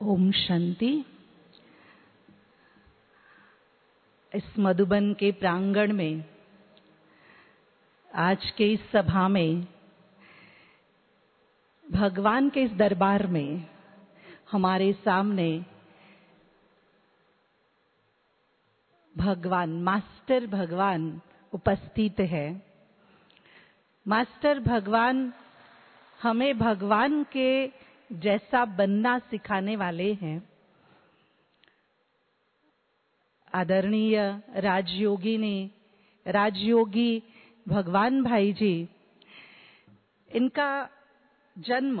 ओम शांति। इस मधुबन के प्रांगण में, आज के इस सभा में, भगवान के इस दरबार में हमारे सामने भगवान, मास्टर भगवान उपस्थित है। मास्टर भगवान हमें भगवान के जैसा बनना सिखाने वाले हैं। आदरणीय राजयोगी भगवान भाई जी, इनका जन्म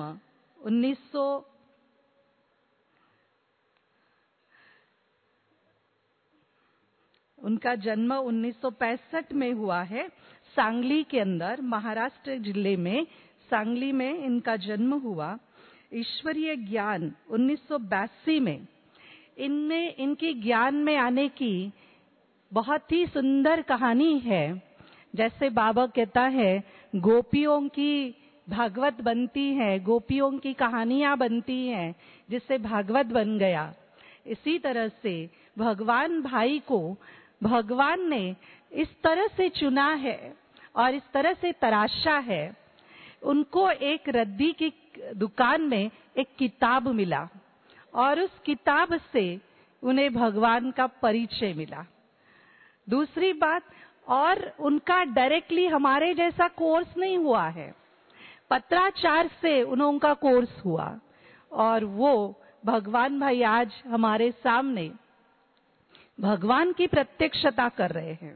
1965 में हुआ है। सांगली के अंदर, महाराष्ट्र जिले में सांगली में इनका जन्म हुआ। ईश्वरीय ज्ञान 1982 में इनकी ज्ञान में आने की बहुत ही सुंदर कहानी है। जैसे बाबा कहता है, गोपियों की भागवत बनती है, गोपियों की कहानियां बनती हैं, जिससे भागवत बन गया। इसी तरह से भगवान भाई को भगवान ने इस तरह से चुना है और इस तरह से तराशा है। उनको एक रद्दी की दुकान में एक किताब मिला और उस किताब से उन्हें भगवान का परिचय मिला। दूसरी बात, और उनका डायरेक्टली हमारे जैसा कोर्स नहीं हुआ है, पत्राचार से उनका कोर्स हुआ और वो भगवान भाई आज हमारे सामने भगवान की प्रत्यक्षता कर रहे हैं।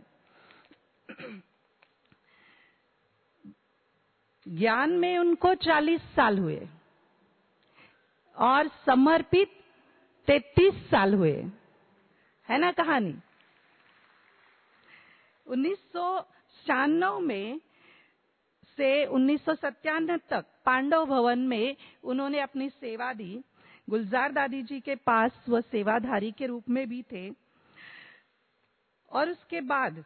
ज्ञान में उनको 40 साल हुए और समर्पित 33 साल हुए, है ना कहानी। 1996 में से 1997 तक पांडव भवन में उन्होंने अपनी सेवा दी। गुलजार दादी जी के पास वह सेवाधारी के रूप में भी थे और उसके बाद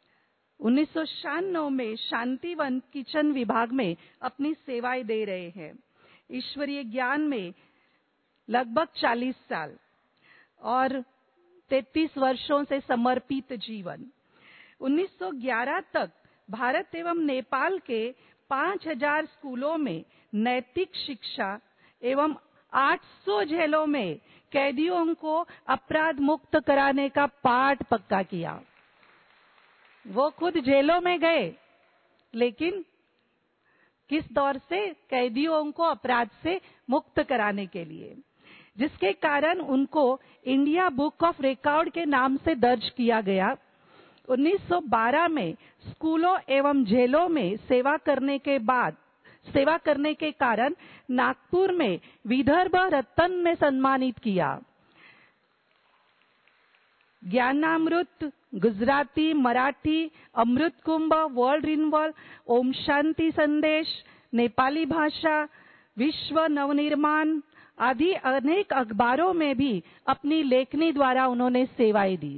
1996 में शांतिवन किचन विभाग में अपनी सेवाएं दे रहे हैं। ईश्वरीय ज्ञान में लगभग 40 साल और 33 वर्षों से समर्पित जीवन। 1911 तक भारत एवं नेपाल के 5000 स्कूलों में नैतिक शिक्षा एवं 800 जेलों में कैदियों को अपराध मुक्त कराने का पाठ पक्का किया। वो खुद जेलों में गए, लेकिन किस दौर से? कैदियों को अपराध से मुक्त कराने के लिए, जिसके कारण उनको इंडिया बुक ऑफ रिकॉर्ड के नाम से दर्ज किया गया। 1912 में स्कूलों एवं जेलों में सेवा करने के कारण नागपुर में विदर्भ रत्न में सम्मानित किया। ज्ञानामृत, गुजराती, मराठी, अमृत कुंभ, वर्ल्ड रिन्वॉल, ओम शांति संदेश, नेपाली भाषा, विश्व नवनिर्माण आदि अनेक अखबारों में भी अपनी लेखनी द्वारा उन्होंने सेवाएं दी।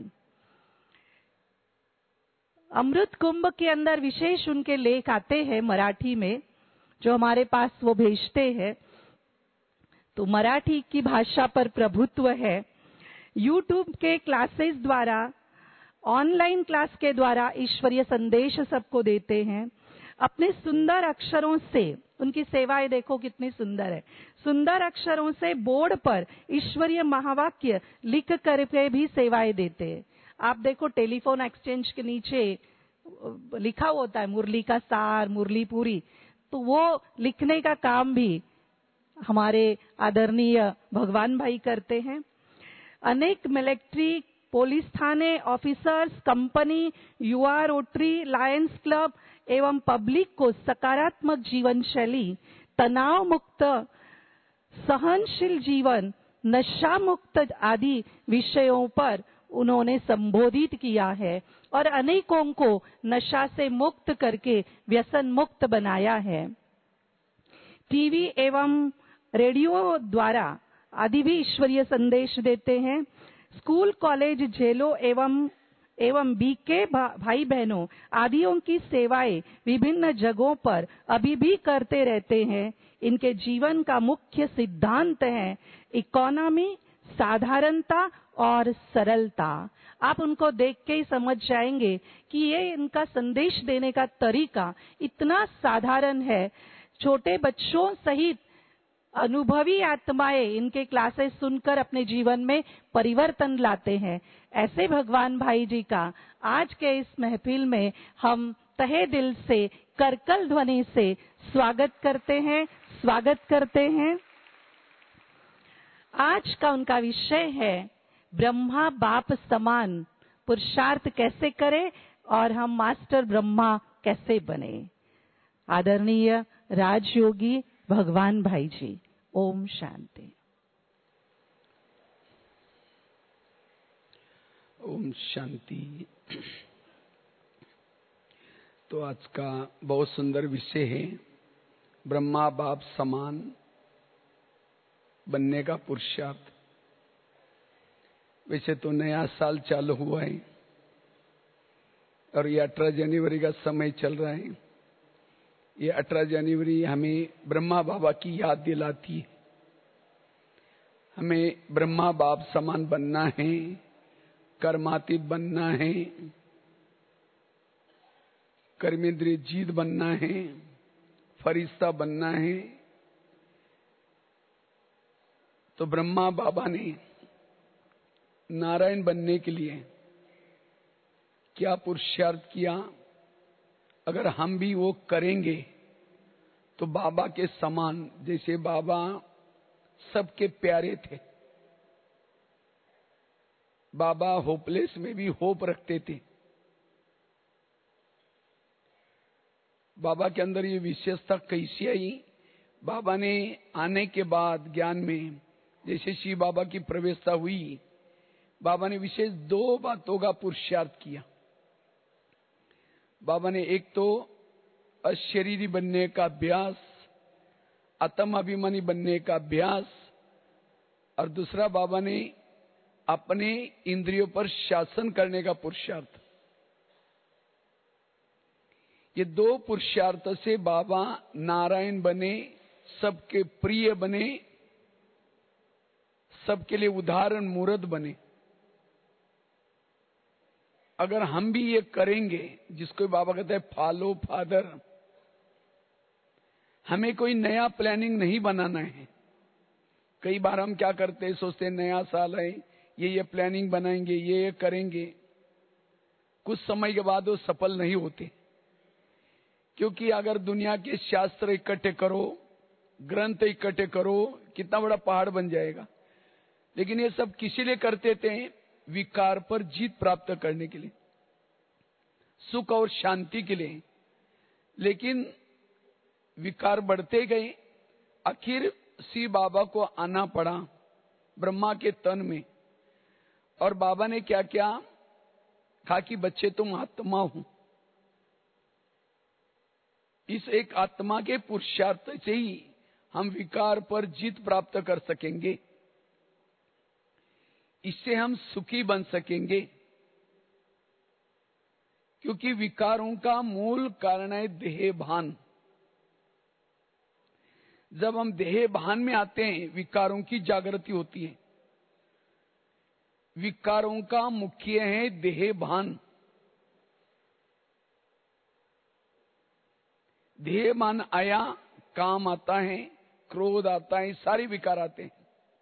अमृत कुंभ के अंदर विशेष उनके लेख आते हैं मराठी में, जो हमारे पास वो भेजते हैं। तो मराठी की भाषा पर प्रभुत्व है। यूट्यूब के क्लासेस द्वारा, ऑनलाइन क्लास के द्वारा ईश्वरीय संदेश सबको देते हैं। अपने सुंदर अक्षरों से, उनकी सेवाएं देखो कितनी सुंदर है, सुंदर अक्षरों से बोर्ड पर ईश्वरीय महावाक्य लिख करके भी सेवाएं देते हैं। आप देखो, टेलीफोन एक्सचेंज के नीचे लिखा होता है मुरली का सार, मुरली पूरी, तो वो लिखने का काम भी हमारे आदरणीय भगवान भाई करते हैं। अनेक मिलिट्री, पुलिस थाने, ऑफिसर्स, कंपनी, युवा रोटरी, लायंस क्लब एवं पब्लिक को सकारात्मक जीवन शैली, तनाव मुक्त, सहनशील जीवन, नशा मुक्त आदि विषयों पर उन्होंने संबोधित किया है और अनेकों को नशा से मुक्त करके व्यसन मुक्त बनाया है। टीवी एवं रेडियो द्वारा आदि भी ईश्वरीय संदेश देते हैं। स्कूल, कॉलेज, जेलों एवं बीके भाई बहनों आदियों की सेवाएं विभिन्न जगहों पर अभी भी करते रहते हैं। इनके जीवन का मुख्य सिद्धांत है इकोनॉमी, साधारणता और सरलता। आप उनको देख के ही समझ जाएंगे कि ये इनका संदेश देने का तरीका इतना साधारण है। छोटे बच्चों सहित अनुभवी आत्माएं इनके क्लासेस सुनकर अपने जीवन में परिवर्तन लाते हैं। ऐसे भगवान भाई जी का आज के इस महफिल में हम तहे दिल से, करकल ध्वनि से स्वागत करते हैं। आज का उनका विषय है ब्रह्मा बाप समान पुरुषार्थ कैसे करें और हम मास्टर ब्रह्मा कैसे बने। आदरणीय राजयोगी भगवान भाई जी, ओम शांति। ओम शांति। तो आज का बहुत सुंदर विषय है ब्रह्मा बाप समान बनने का पुरुषार्थ। वैसे तो नया साल चालू हुआ है और ये 18 जनवरी का समय चल रहा है। ये 18 जनवरी हमें ब्रह्मा बाबा की याद दिलाती है। हमें ब्रह्मा बाप समान बनना है, कर्मातीत बनना है, कर्मेंद्रिय जीत बनना है, फरिश्ता बनना है। तो ब्रह्मा बाबा ने नारायण बनने के लिए क्या पुरुषार्थ किया, अगर हम भी वो करेंगे तो बाबा के समान, जैसे बाबा सबके प्यारे थे, बाबा होपलेस में भी होप रखते थे। बाबा के अंदर ये विशेषता कैसी आई? बाबा ने आने के बाद ज्ञान में जैसे शिव बाबा की प्रवेशता हुई, बाबा ने विशेष 2 बातों का पुरुषार्थ किया। बाबा ने एक तो अशरीरी बनने का अभ्यास, आत्माभिमानी बनने का अभ्यास, और दूसरा बाबा ने अपने इंद्रियों पर शासन करने का पुरुषार्थ। ये 2 पुरुषार्थ से बाबा नारायण बने, सबके प्रिय बने, सबके लिए उदाहरण मूर्त बने। अगर हम भी ये करेंगे, जिसको बाबा कहते हैं फॉलो फादर, हमें कोई नया प्लानिंग नहीं बनाना है। कई बार हम क्या करते हैं, सोचते हैं नया साल है, ये प्लानिंग बनाएंगे, ये करेंगे। कुछ समय के बाद वो सफल नहीं होते, क्योंकि अगर दुनिया के शास्त्र इकट्ठे करो, ग्रंथ इकट्ठे करो, कितना बड़ा पहाड़ बन जाएगा। लेकिन ये सब किसी लिए करते थे? विकार पर जीत प्राप्त करने के लिए, सुख और शांति के लिए। लेकिन विकार बढ़ते गए, आखिर शिव बाबा को आना पड़ा ब्रह्मा के तन में। और बाबा ने क्या किया? कहा कि बच्चे तुम आत्मा हो। इस एक आत्मा के पुरुषार्थ से ही हम विकार पर जीत प्राप्त कर सकेंगे, इससे हम सुखी बन सकेंगे। क्योंकि विकारों का मूल कारण है देह भान। जब हम देह भान में आते हैं, विकारों की जागृति होती है। विकारों का मुख्य है देह भान। देह भान आया, काम आता है, क्रोध आता है, सारे विकार आते हैं।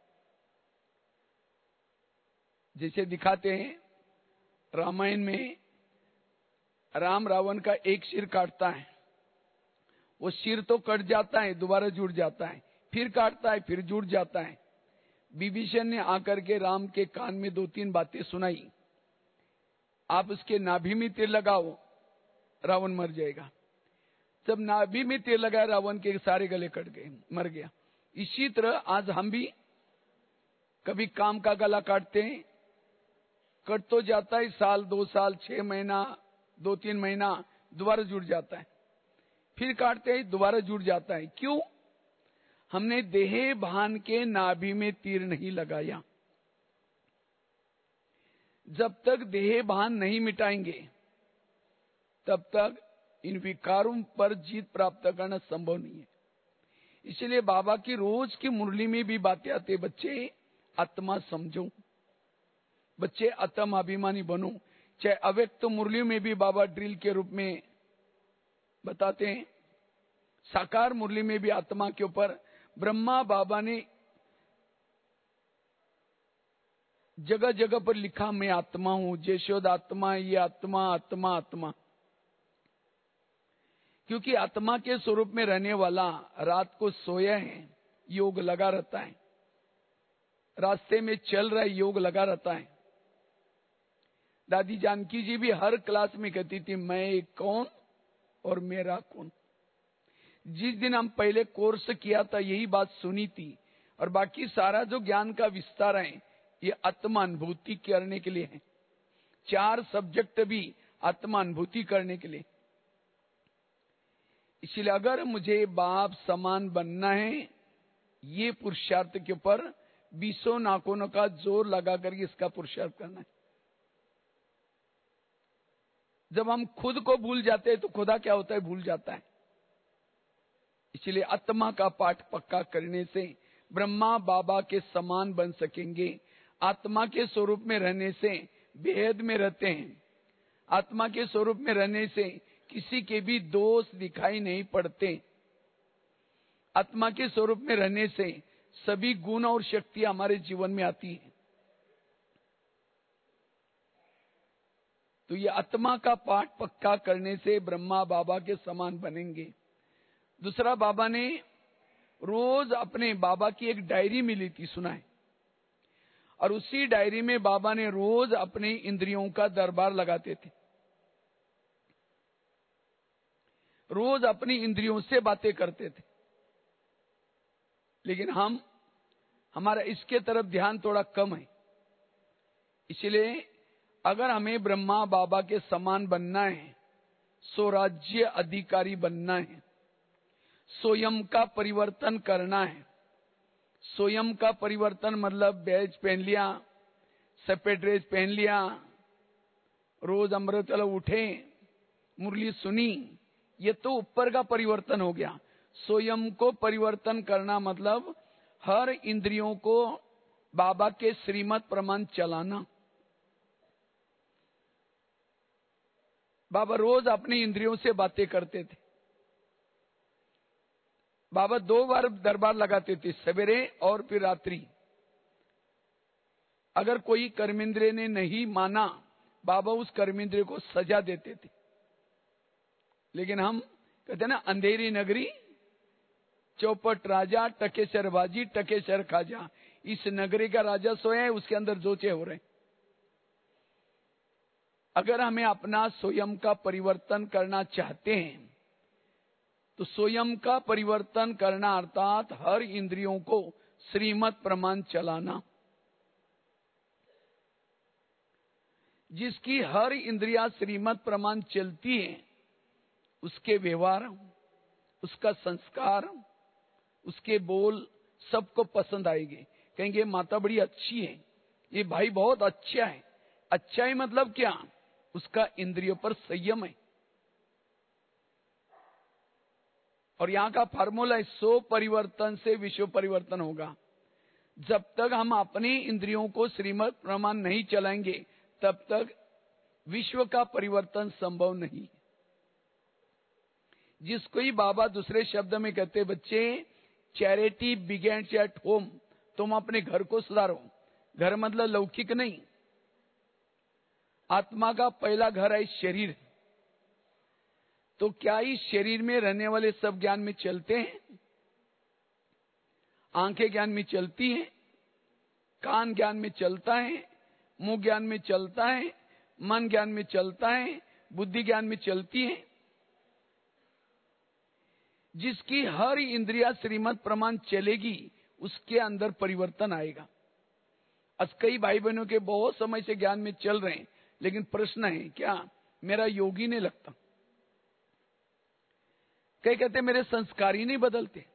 जैसे दिखाते हैं रामायण में, राम रावण का एक सिर काटता है, वो सिर तो कट जाता है, दोबारा जुड़ जाता है, फिर काटता है, फिर जुड़ जाता है। विभीषण ने आकर के राम के कान में 2-3 बातें सुनाई, आप उसके नाभि में तीर लगाओ, रावण मर जाएगा। जब नाभि में तीर लगाया, रावण के सारे गले कट गए, मर गया। इसी तरह आज हम भी कभी काम का गला काटते हैं, कट तो जाता है, साल 2 साल 6 महीना 2-3 महीना, दोबारा जुड़ जाता है, फिर काटते हैं, दोबारा जुड़ जाता है। क्यों? हमने देह भान के नाभि में तीर नहीं लगाया। जब तक देह भान नहीं मिटाएंगे, तब तक इन विकारों पर जीत प्राप्त करना संभव नहीं है। इसलिए बाबा की रोज की मुरली में भी बातें आती, बच्चे आत्मा समझो, बच्चे आत्म अभिमानी बनो। चाहे अव्यक्त तो मुरली में भी बाबा ड्रिल के रूप में बताते हैं, साकार मुरली में भी आत्मा के ऊपर ब्रह्मा बाबा ने जगह जगह पर लिखा, मैं आत्मा हूं, जयशोद आत्मा, ये आत्मा आत्मा आत्मा। क्योंकि आत्मा के स्वरूप में रहने वाला रात को सोया है, योग लगा रहता है, रास्ते में चल रहा है, योग लगा रहता है। दादी जानकी जी भी हर क्लास में कहती थी, मैं कौन और मेरा कौन। जिस दिन हम पहले कोर्स किया था यही बात सुनी थी, और बाकी सारा जो ज्ञान का विस्तार है ये आत्मानुभूति करने के लिए है। 4 सब्जेक्ट भी आत्मानुभूति करने के लिए। इसलिए अगर मुझे बाप समान बनना है, ये पुरुषार्थ के ऊपर 20 नाखूनों का जोर लगा करके इसका पुरुषार्थ करना है। जब हम खुद को भूल जाते हैं तो खुदा क्या होता है, भूल जाता है। इसलिए आत्मा का पाठ पक्का करने से ब्रह्मा बाबा के समान बन सकेंगे। आत्मा के स्वरूप में रहने से भेद में रहते हैं। आत्मा के स्वरूप में रहने से किसी के भी दोष दिखाई नहीं पड़ते। आत्मा के स्वरूप में रहने से सभी गुण और शक्तियां हमारे जीवन में आती हैं। तो ये आत्मा का पाठ पक्का करने से ब्रह्मा बाबा के समान बनेंगे। दूसरा, बाबा ने रोज अपने बाबा की एक डायरी मिली थी, सुना है, और उसी डायरी में बाबा ने रोज अपने इंद्रियों का दरबार लगाते थे। रोज अपनी इंद्रियों से बातें करते थे। लेकिन हमारा इसके तरफ ध्यान थोड़ा कम है। इसलिए अगर हमें ब्रह्मा बाबा के समान बनना है, स्वराज्य अधिकारी बनना है, स्वयं का परिवर्तन करना है। स्वयं का परिवर्तन मतलब बैज पहन लिया, सफेद ड्रेस पहन लिया, रोज अमृत वाला उठे, मुरली सुनी, ये तो ऊपर का परिवर्तन हो गया। स्वयं को परिवर्तन करना मतलब हर इंद्रियों को बाबा के श्रीमत प्रमाण चलाना। बाबा रोज अपनी इंद्रियों से बातें करते थे। बाबा 2 बार दरबार लगाते थे, सवेरे और फिर रात्रि। अगर कोई कर्मेंद्रिय ने नहीं माना, बाबा उस कर्मेंद्रिय को सजा देते थे। लेकिन हम कहते हैं ना, अंधेरी नगरी चौपट राजा, टकेसर बाजी टकेसर खाजा। इस नगरी का राजा सोया है, उसके अंदर जोचे हो रहे हैं। अगर हमें अपना स्वयं का परिवर्तन करना चाहते हैं तो स्वयं का परिवर्तन करना अर्थात हर इंद्रियों को श्रीमत प्रमाण चलाना। जिसकी हर इंद्रिया श्रीमत प्रमाण चलती है, उसके व्यवहार, उसका संस्कार, उसके बोल सबको पसंद आएंगे। कहेंगे माता बड़ी अच्छी है, ये भाई बहुत अच्छा है। अच्छा ही मतलब क्या, उसका इंद्रियों पर संयम है। और यहां का फार्मूला है, 100 परिवर्तन से विश्व परिवर्तन होगा। जब तक हम अपनी इंद्रियों को श्रीमत प्रमाण नहीं चलाएंगे, तब तक विश्व का परिवर्तन संभव नहीं। जिसको ही बाबा दूसरे शब्द में कहते, बच्चे चैरिटी बिगेन्स एट होम, तुम अपने घर को सुधारो। घर मतलब लौकिक नहीं, आत्मा का पहला घर है शरीर। तो क्या इस शरीर में रहने वाले सब ज्ञान में चलते हैं? आंखें ज्ञान में चलती हैं, कान ज्ञान में चलता है, मुंह ज्ञान में चलता है, मन ज्ञान में चलता है, बुद्धि ज्ञान में चलती है। जिसकी हर इंद्रिया श्रीमत प्रमाण चलेगी, उसके अंदर परिवर्तन आएगा। आज कई भाई बहनों के बहुत समय से ज्ञान में चल रहे हैं, लेकिन प्रश्न है, क्या मेरा योगी नहीं लगता? कई कहते मेरे संस्कार ही नहीं बदलते।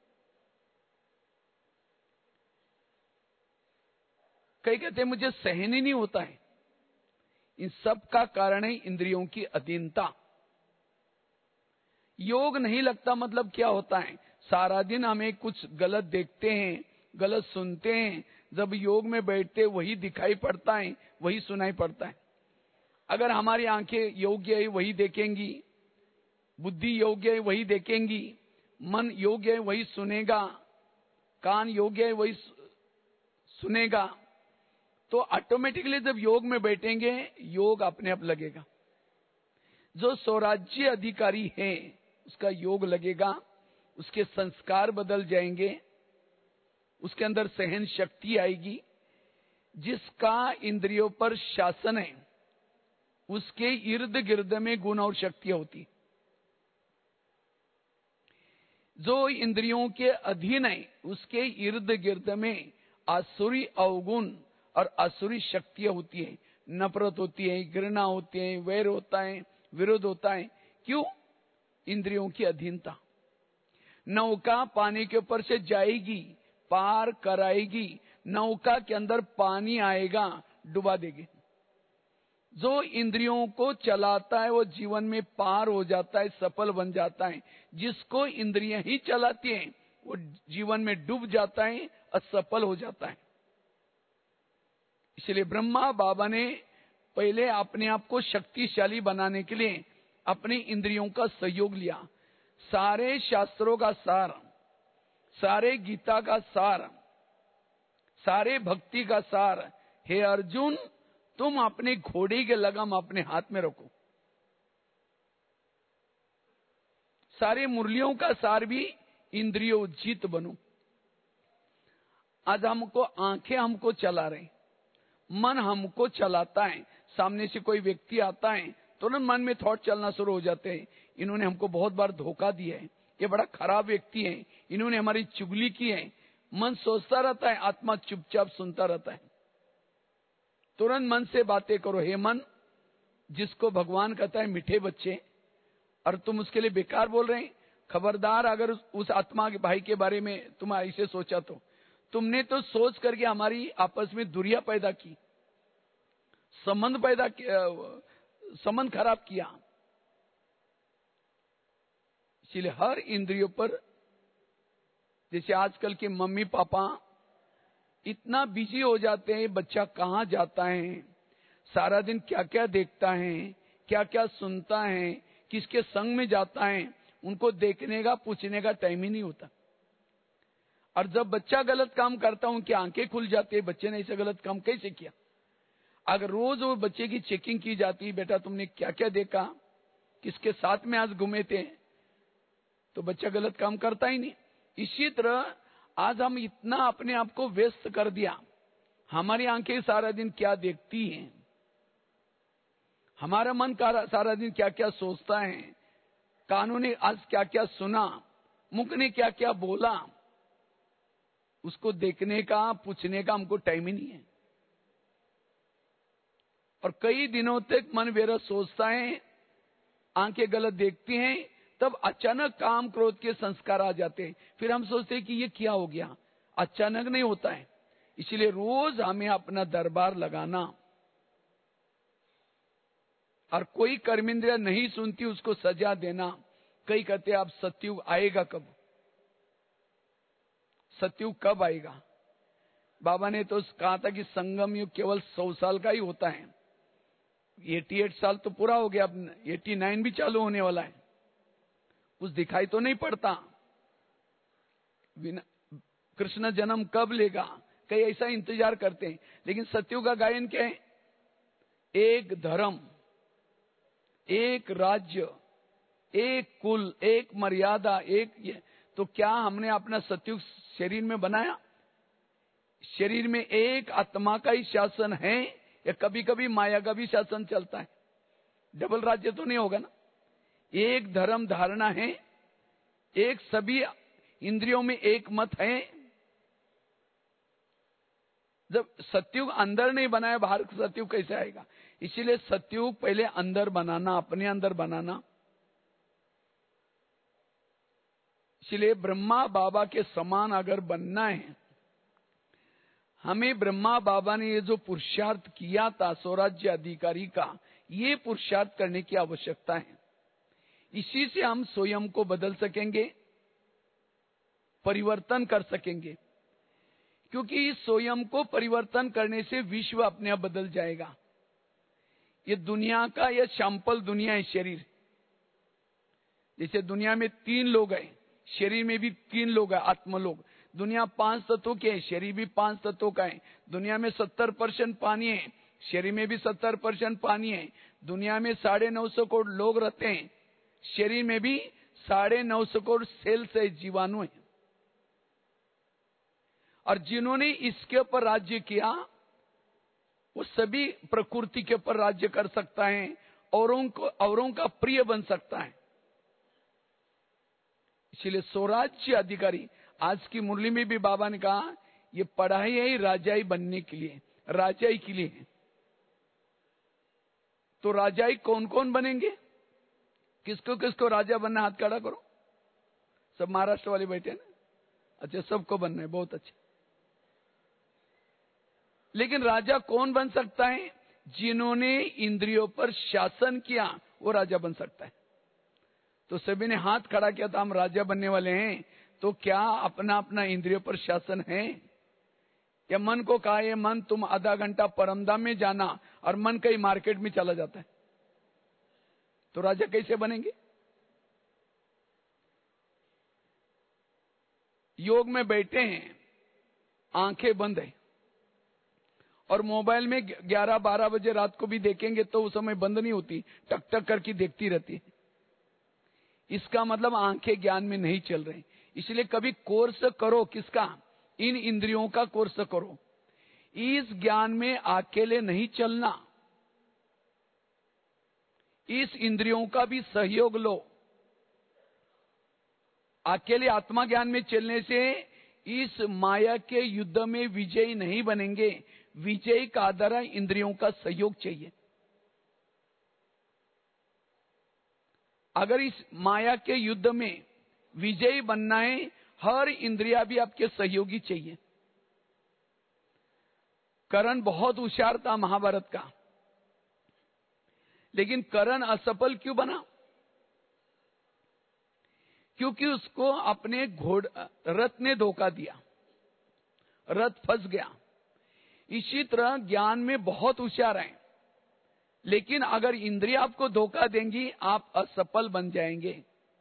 कई कहते मुझे सहन ही नहीं होता है। इन सब का कारण है इंद्रियों की अधीनता। योग नहीं लगता मतलब क्या होता है, सारा दिन हमें कुछ गलत देखते हैं, गलत सुनते हैं, जब योग में बैठते वही दिखाई पड़ता है, वही सुनाई पड़ता है। अगर हमारी आंखें योग्य है वही देखेंगी, बुद्धि योग्य है वही देखेंगी, मन योग्य है वही सुनेगा, कान योग्य है वही सुनेगा, तो ऑटोमेटिकली जब योग में बैठेंगे योग अपने आप लगेगा। जो स्वराज्य अधिकारी है उसका योग लगेगा, उसके संस्कार बदल जाएंगे, उसके अंदर सहन शक्ति आएगी। जिसका इंद्रियों पर शासन है उसके इर्द गिर्द में गुण और शक्तियां होती। जो इंद्रियों के अधीन है उसके इर्द गिर्द में आसुरी अवगुण और आसुरी शक्तियां होती है। नफरत होती है, घृणा होती है, वैर होता है, विरोध होता है। क्यों? इंद्रियों की अधीनता। नौका पानी के ऊपर से जाएगी, पार कराएगी, नौका के अंदर पानी आएगा, डुबा देगी। जो इंद्रियों को चलाता है वो जीवन में पार हो जाता है, सफल बन जाता है। जिसको इंद्रियां ही चलाती हैं वो जीवन में डूब जाता है, असफल हो जाता है। इसलिए ब्रह्मा बाबा ने पहले अपने आप को शक्तिशाली बनाने के लिए अपनी इंद्रियों का सहयोग लिया। सारे शास्त्रों का सार, सारे गीता का सार, सारे भक्ति का सार, हे अर्जुन तुम अपने घोड़े के लगाम अपने हाथ में रखो। सारे मुरलियों का सार भी इंद्रियोजित बनो। आज हमको आंखें हमको चला रहे, मन हमको चलाता है। सामने से कोई व्यक्ति आता है तुरंत मन में थॉट चलना शुरू हो जाते हैं, इन्होंने हमको बहुत बार धोखा दिया है, ये बड़ा खराब व्यक्ति है, इन्होंने हमारी चुगली की है। मन सोचता रहता है, आत्मा चुपचाप सुनता रहता है। तुरंत मन से बातें करो। हे मन, जिसको भगवान कहता है मीठे बच्चे, और तुम उसके लिए बेकार बोल रहे हैं, खबरदार अगर उस आत्मा के भाई के बारे में तुम ऐसे सोचा तो तुमने तो सोच करके हमारी आपस में दूरियां पैदा की, संबंध खराब किया। इसलिए हर इंद्रियों पर, जैसे आजकल के मम्मी पापा इतना बिजी हो जाते हैं, बच्चा कहाँ जाता है, सारा दिन क्या क्या देखता है, क्या क्या सुनता है, किसके संग में जाता है, उनको देखने का पूछने का टाइम ही नहीं होता। और जब बच्चा गलत काम करता है उनकी आंखें खुल जाती है, बच्चे ने ऐसा गलत काम कैसे किया। अगर रोज वो बच्चे की चेकिंग की जाती, बेटा तुमने क्या क्या देखा, किसके साथ में आज घूमे थे, तो बच्चा गलत काम करता ही नहीं। इसी तरह आज हम इतना अपने आप को व्यस्त कर दिया, हमारी आंखें सारा दिन क्या देखती हैं, हमारा मन सारा दिन क्या क्या सोचता है, कानों ने आज क्या क्या सुना, मुख ने क्या क्या बोला, उसको देखने का पूछने का हमको टाइम ही नहीं है। और कई दिनों तक मन वेरा सोचता है, आंखें गलत देखती हैं, तब अचानक काम क्रोध के संस्कार आ जाते हैं। फिर हम सोचते हैं कि ये क्या हो गया, अचानक नहीं होता है। इसलिए रोज हमें अपना दरबार लगाना, और कोई कर्मेंद्रिया नहीं सुनती उसको सजा देना। कई कहते अब सतयुग आएगा कब, सतयुग कब आएगा। बाबा ने तो कहा था कि संगम युग केवल 100 साल का ही होता है। 88 साल तो पूरा हो गया, अब 89 भी चालू होने वाला है, कुछ दिखाई तो नहीं पड़ता। कृष्ण जन्म कब लेगा, कई ऐसा इंतजार करते हैं। लेकिन सतयुग का गायन क्या है, एक धर्म, एक राज्य, एक कुल, एक मर्यादा, एक तो क्या हमने अपना सतयुग शरीर में बनाया? शरीर में एक आत्मा का ही शासन है या कभी कभी माया का भी शासन चलता है? डबल राज्य तो नहीं होगा ना। एक धर्म धारणा है, एक सभी इंद्रियों में एक मत है। जब सतयुग अंदर नहीं बनाया, बाहर सतयुग कैसे आएगा? इसीलिए सतयुग पहले अंदर बनाना, अपने अंदर बनाना। इसलिए ब्रह्मा बाबा के समान अगर बनना है, हमें ब्रह्मा बाबा ने ये जो पुरुषार्थ किया था स्वराज्य अधिकारी का, ये पुरुषार्थ करने की आवश्यकता है। इसी से हम स्वयं को बदल सकेंगे, परिवर्तन कर सकेंगे, क्योंकि इस स्वयं को परिवर्तन करने से विश्व अपने आप बदल जाएगा। ये दुनिया का यह सैंपल दुनिया है, शरीर। जैसे दुनिया में 3 लोग हैं, शरीर में भी 3 लोग हैं, आत्मलोग। दुनिया 5 तत्वों के है, शरीर भी 5 तत्वों का है। दुनिया में 70% पानी है, शरीर में भी 70% पानी है। दुनिया में 950 करोड़ लोग रहते हैं, शरीर में भी 950 करोड़ सेल्स है, जीवाणु है। और जिन्होंने इसके ऊपर राज्य किया वो सभी प्रकृति के ऊपर राज्य कर सकता है, औरों का प्रिय बन सकता है। इसलिए स्वराज्य अधिकारी, आज की मुरली में भी बाबा ने कहा ये पढ़ाई है राजाई बनने के लिए, राजाई के लिए है। तो राजाई कौन कौन बनेंगे, किसको किसको राजा बनना, हाथ खड़ा करो। सब महाराष्ट्र वाले बैठे ना, अच्छा सबको बनना है, बहुत अच्छा। लेकिन राजा कौन बन सकता है, जिन्होंने इंद्रियों पर शासन किया वो राजा बन सकता है। तो सभी ने हाथ खड़ा किया था, हम राजा बनने वाले हैं। तो क्या अपना अपना इंद्रियों पर शासन है, या मन को कहा ये मन तुम आधा घंटा परमधाम में जाना, और मन कहीं मार्केट में चला जाता है, तो राजा कैसे बनेंगे। योग में बैठे हैं, आंखें बंद है, और मोबाइल में 11-12 बजे रात को भी देखेंगे तो उस समय बंद नहीं होती, टक टक करके देखती रहती है। इसका मतलब आंखें ज्ञान में नहीं चल रही। इसलिए कभी कोर्स करो, किसका, इन इंद्रियों का कोर्स करो। इस ज्ञान में अकेले नहीं चलना, इस इंद्रियों का भी सहयोग लो। अकेले आत्मा ज्ञान में चलने से इस माया के युद्ध में विजयी नहीं बनेंगे। विजय का आधार इंद्रियों का सहयोग चाहिए। अगर इस माया के युद्ध में विजयी बनना है, हर इंद्रिया भी आपके सहयोगी चाहिए। कर्ण बहुत होशियार था महाभारत का, लेकिन कर्ण असफल क्यों बना, क्योंकि उसको अपने रथ ने धोखा दिया, रथ फंस गया। इसी तरह ज्ञान में बहुत होशियार हैं, लेकिन अगर इंद्रिया आपको धोखा देंगी आप असफल बन जाएंगे।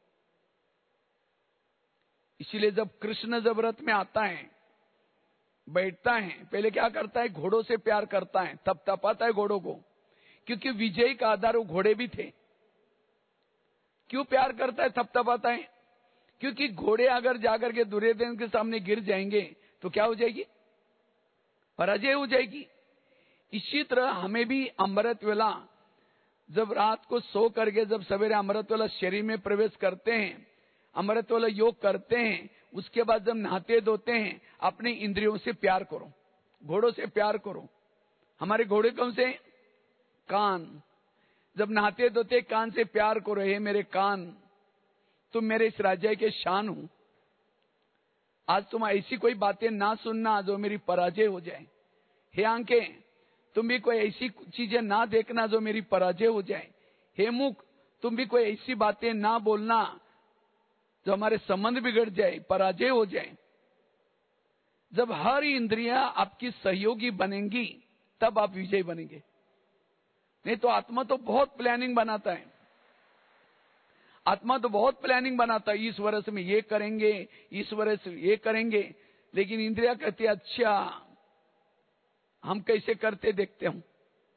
इसीलिए जब कृष्ण जब रथ में आता है, बैठता है, पहले क्या करता है, घोड़ों से प्यार करता है, थपथपाता है घोड़ों को, क्योंकि विजय का आधार वो घोड़े भी थे। क्यों प्यार करता है, थपथपाता है, क्योंकि घोड़े अगर जाकर के दुर्योधन के सामने गिर जाएंगे तो क्या हो जाएगी, पराजय हो जाएगी। इसी तरह हमें भी अमृत वेला, जब रात को सो करके जब सवेरे अमृत वेला शरीर में प्रवेश करते हैं, अमृत वाला योग करते हैं, उसके बाद जब नहाते धोते हैं, अपने इंद्रियों से प्यार करो, घोड़ों से प्यार करो। हमारे घोड़े कौन से, कान। जब नहाते धोते कान से प्यार करो, हे मेरे कान, तुम मेरे इस राज्य के शान हो। आज तुम ऐसी कोई बातें ना सुनना जो मेरी पराजय हो जाए। हे आंखें, तुम भी कोई ऐसी चीजें ना देखना जो मेरी पराजय हो जाए। हे मुख, तुम भी कोई ऐसी बातें ना बोलना जो हमारे संबंध बिगड़ जाए, पराजय हो जाए। जब हर इंद्रियां आपकी सहयोगी बनेंगी तब आप विजय बनेंगे। नहीं तो आत्मा तो बहुत प्लानिंग बनाता है, आत्मा तो बहुत प्लानिंग बनाता है, इस वर्ष में ये करेंगे, इस वर्ष ये करेंगे, लेकिन इंद्रिया कहती है अच्छा हम कैसे करते देखते हूं।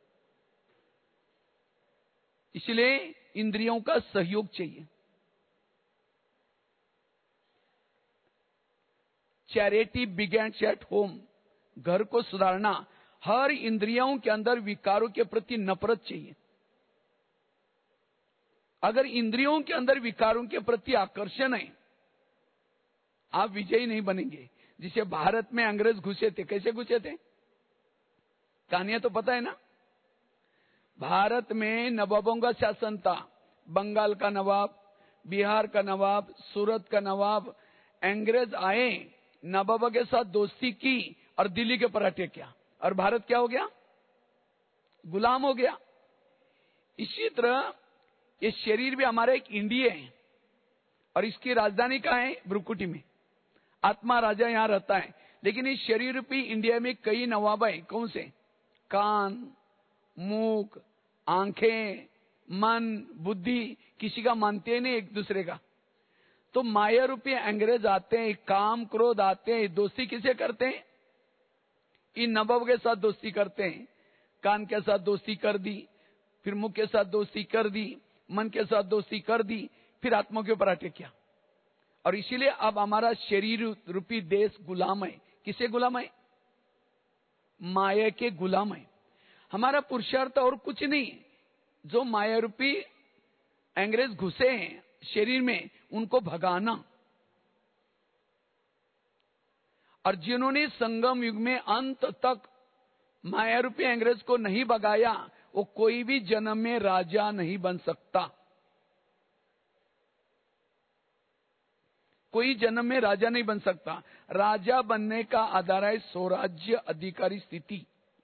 इसलिए इंद्रियों का सहयोग चाहिए। चैरिटी बिगेन्स एट होम, घर को सुधारना। हर इंद्रियों के अंदर विकारों के प्रति नफरत चाहिए। अगर इंद्रियों के अंदर विकारों के प्रति आकर्षण है, आप विजयी नहीं बनेंगे। जिसे भारत में अंग्रेज घुसे थे, कैसे घुसे थे, कहानियां तो पता है ना। भारत में नवाबों का शासन था, बंगाल का नवाब, बिहार का नवाब, सूरत का नवाब। अंग्रेज आए, नवाबों के साथ दोस्ती की और दिल्ली के ऊपर अटैक किया, और भारत क्या हो गया, गुलाम हो गया। इसी तरह ये शरीर भी हमारा एक इंडिया है, और इसकी राजधानी कहाँ है, ब्रुकुटी में। आत्मा राजा यहां रहता है, लेकिन इस शरीर रूपी इंडिया में कई नवाब है। कौन से? कान, मुख, आंखें, मन, बुद्धि, किसी का मानते हैं नहीं एक दूसरे का। तो माया रूपी अंग्रेज आते हैं, काम क्रोध आते हैं, दोस्ती किसे करते हैं? इन नवाब के साथ दोस्ती करते हैं। कान के साथ दोस्ती कर दी, फिर मुख के साथ दोस्ती कर दी, मन के साथ दोस्ती कर दी, फिर आत्मा के ऊपर अटैक किया। और इसीलिए अब हमारा शरीर रूपी देश गुलाम है। किसे गुलाम है? माया के गुलाम है। हमारा पुरुषार्थ और कुछ नहीं, जो माया रूपी अंग्रेज घुसे हैं शरीर में, उनको भगाना। और जिन्होंने संगम युग में अंत तक माया रूपी अंग्रेज को नहीं भगाया, वो कोई भी जन्म में राजा नहीं बन सकता। कोई जन्म में राजा नहीं बन सकता। राजा बनने का आधार है स्वराज्य अधिकारी स्थिति।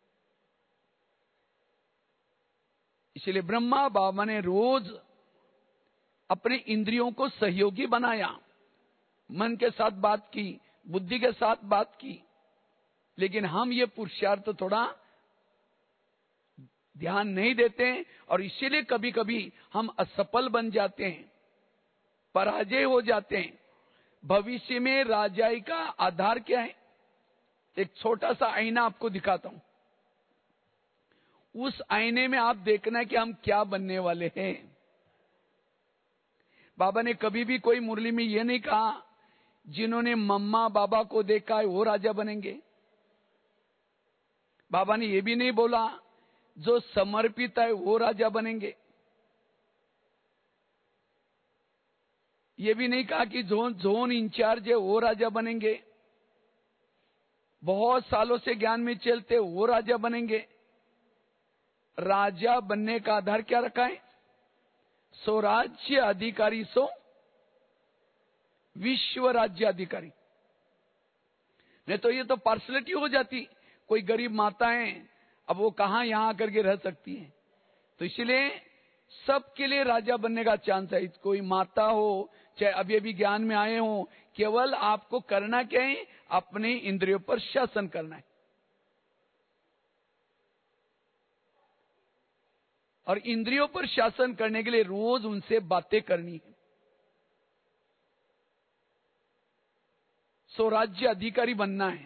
इसलिए ब्रह्मा बाबा ने रोज अपने इंद्रियों को सहयोगी बनाया, मन के साथ बात की, बुद्धि के साथ बात की। लेकिन हम ये पुरुषार्थ थोड़ा ध्यान नहीं देते हैं, और इसीलिए कभी कभी हम असफल बन जाते हैं, पराजय हो जाते हैं। भविष्य में राजाई का आधार क्या है? एक छोटा सा आईना आपको दिखाता हूं। उस आईने में आप देखना है कि हम क्या बनने वाले हैं। बाबा ने कभी भी कोई मुरली में यह नहीं कहा जिन्होंने मम्मा बाबा को देखा है वो राजा बनेंगे। बाबा ने यह भी नहीं बोला जो समर्पित है वो राजा बनेंगे। ये भी नहीं कहा कि जोन इंचार्ज है वो राजा बनेंगे। बहुत सालों से ज्ञान में चलते वो राजा बनेंगे। राजा बनने का आधार क्या रखा है? स्वराज्य अधिकारी सो विश्व राज्य अधिकारी। नहीं तो ये तो पार्सलिटी हो जाती। कोई गरीब माताएं अब वो कहां यहां आकर के रह सकती हैं। तो इसलिए सबके लिए राजा बनने का चांस है। कोई माता हो, चाहे अभी अभी ज्ञान में आए हो, केवल आपको करना क्या है? अपने इंद्रियों पर शासन करना है। और इंद्रियों पर शासन करने के लिए रोज उनसे बातें करनी है। स्वराज्य अधिकारी बनना है।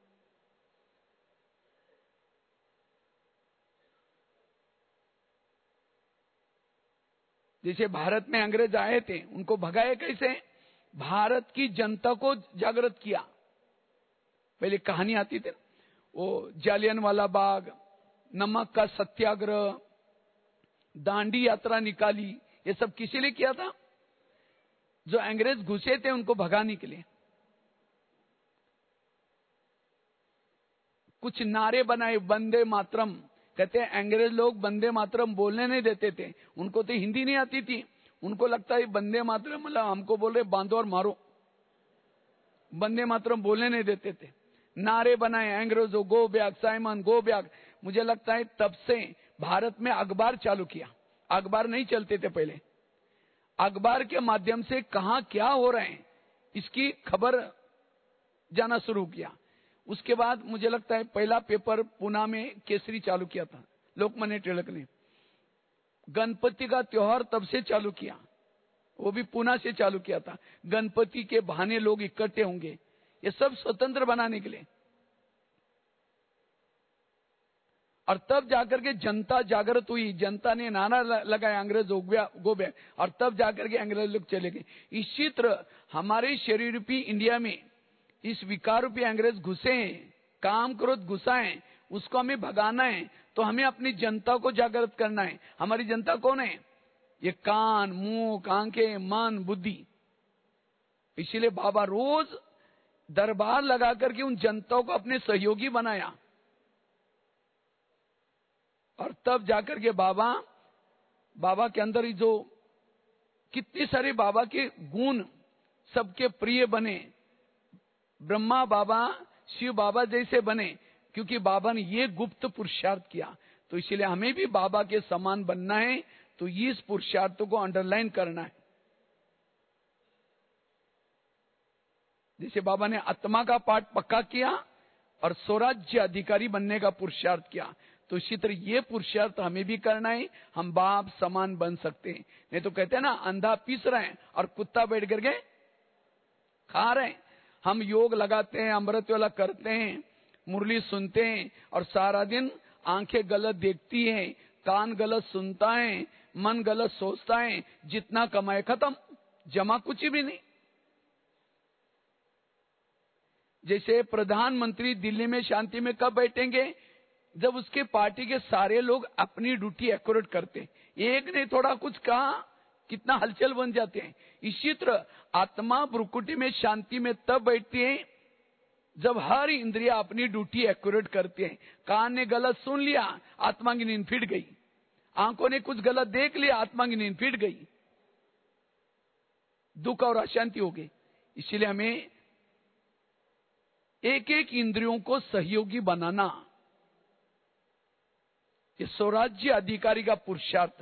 जैसे भारत में अंग्रेज आए थे, उनको भगाए कैसे? भारत की जनता को जागृत किया। पहले कहानी आती थी, वो जालियनवाला बाग, नमक का सत्याग्रह, दांडी यात्रा निकाली। ये सब किसी लिए किया था? जो अंग्रेज घुसे थे उनको भगाने के लिए। कुछ नारे बनाए, वंदे मातरम। कहते हैं अंग्रेज लोग वंदे मातरम बोलने नहीं देते थे, उनको तो हिंदी नहीं आती थी। उनको लगता है वंदे मातरम मतलब हमको बोल रहे बांधो और मारो। वंदे मातरम बोलने नहीं देते थे। नारे बनाए अंग्रेजों, go back Simon, go back. मुझे लगता है तब से भारत में अखबार चालू किया। अखबार नहीं चलते थे पहले। अखबार के माध्यम से कहां क्या हो रहे हैं इसकी खबर जाना शुरू किया। उसके बाद मुझे लगता है पहला पेपर पुणे में केसरी चालू किया था लोकमान्य तिलक ने। गणपति का त्योहार तब से चालू किया, वो भी पुणे से चालू किया था। गणपति के बहाने लोग इकट्ठे होंगे, ये सब स्वतंत्र बनाने के लिए। और तब जाकर के जनता जागृत हुई, जनता ने नारा लगाया अंग्रेज गो बैक, और तब जाकर के अंग्रेज लोग चले गए। इसी तरह हमारे शरीर रूपी इंडिया में इस विकार रूपी अंग्रेज घुसे हैं, काम क्रोध घुसा है, उसको हमें भगाना है। तो हमें अपनी जनता को जागृत करना है। हमारी जनता कौन है? ये कान, मुंह, आंखें, मन, बुद्धि। इसीलिए बाबा रोज दरबार लगा करके उन जनताओं को अपने सहयोगी बनाया। और तब जाकर के बाबा के अंदर ही जो कितने सारे बाबा के गुण सबके प्रिय बने। ब्रह्मा बाबा, शिव बाबा जैसे बने, क्योंकि बाबा ने ये गुप्त पुरुषार्थ किया। तो इसलिए हमें भी बाबा के समान बनना है, तो इस पुरुषार्थ को अंडरलाइन करना है। जैसे बाबा ने आत्मा का पाठ पक्का किया और स्वराज्य अधिकारी बनने का पुरुषार्थ किया, तो इसी तरह ये पुरुषार्थ हमें भी करना है। हम बाप समान बन सकते हैं। नहीं तो कहते हैं ना, अंधा पीस रहे हैं और कुत्ता बैठ करके खा रहे हैं। हम योग लगाते हैं, अमृत वाला करते हैं, मुरली सुनते हैं और सारा दिन आंखें गलत देखती हैं, कान गलत सुनता है, मन गलत सोचता है, जितना कमाए खत्म, जमा कुछ भी नहीं। जैसे प्रधानमंत्री दिल्ली में शांति में कब बैठेंगे? जब उसके पार्टी के सारे लोग अपनी ड्यूटी एक्यूरेट करते। एक ने थोड़ा कुछ कहा, कितना हलचल बन जाते हैं। इसी तरह आत्मा भ्रुकुटी में शांति में तब बैठती है जब हर इंद्रिया अपनी ड्यूटी एक्यूरेट करते हैं। कान ने गलत सुन लिया, आत्मा की नींद फिट गई। आंखों ने कुछ गलत देख लिया, आत्मा की नींद फिट गई, दुख और अशांति हो गई। इसीलिए हमें एक एक इंद्रियों को सहयोगी बनाना, ये स्वराज्य अधिकारी का पुरुषार्थ।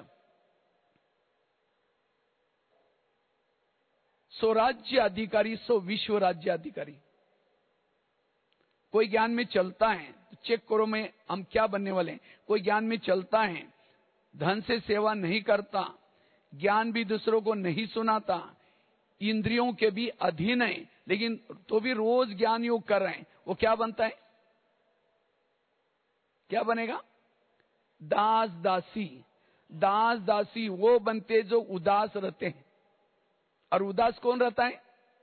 स्वराज्य अधिकारी सो विश्व राज्य अधिकारी। कोई ज्ञान में चलता है तो चेक करो में हम क्या बनने वाले हैं। कोई ज्ञान में चलता है, धन से सेवा नहीं करता, ज्ञान भी दूसरों को नहीं सुनाता, इंद्रियों के भी अधीन है, लेकिन तो भी रोज ज्ञान योग कर रहे हैं, वो क्या बनता है? क्या बनेगा? दास दासी। दास दासी वो बनते जो उदास रहते हैं। और उदास कौन रहता है?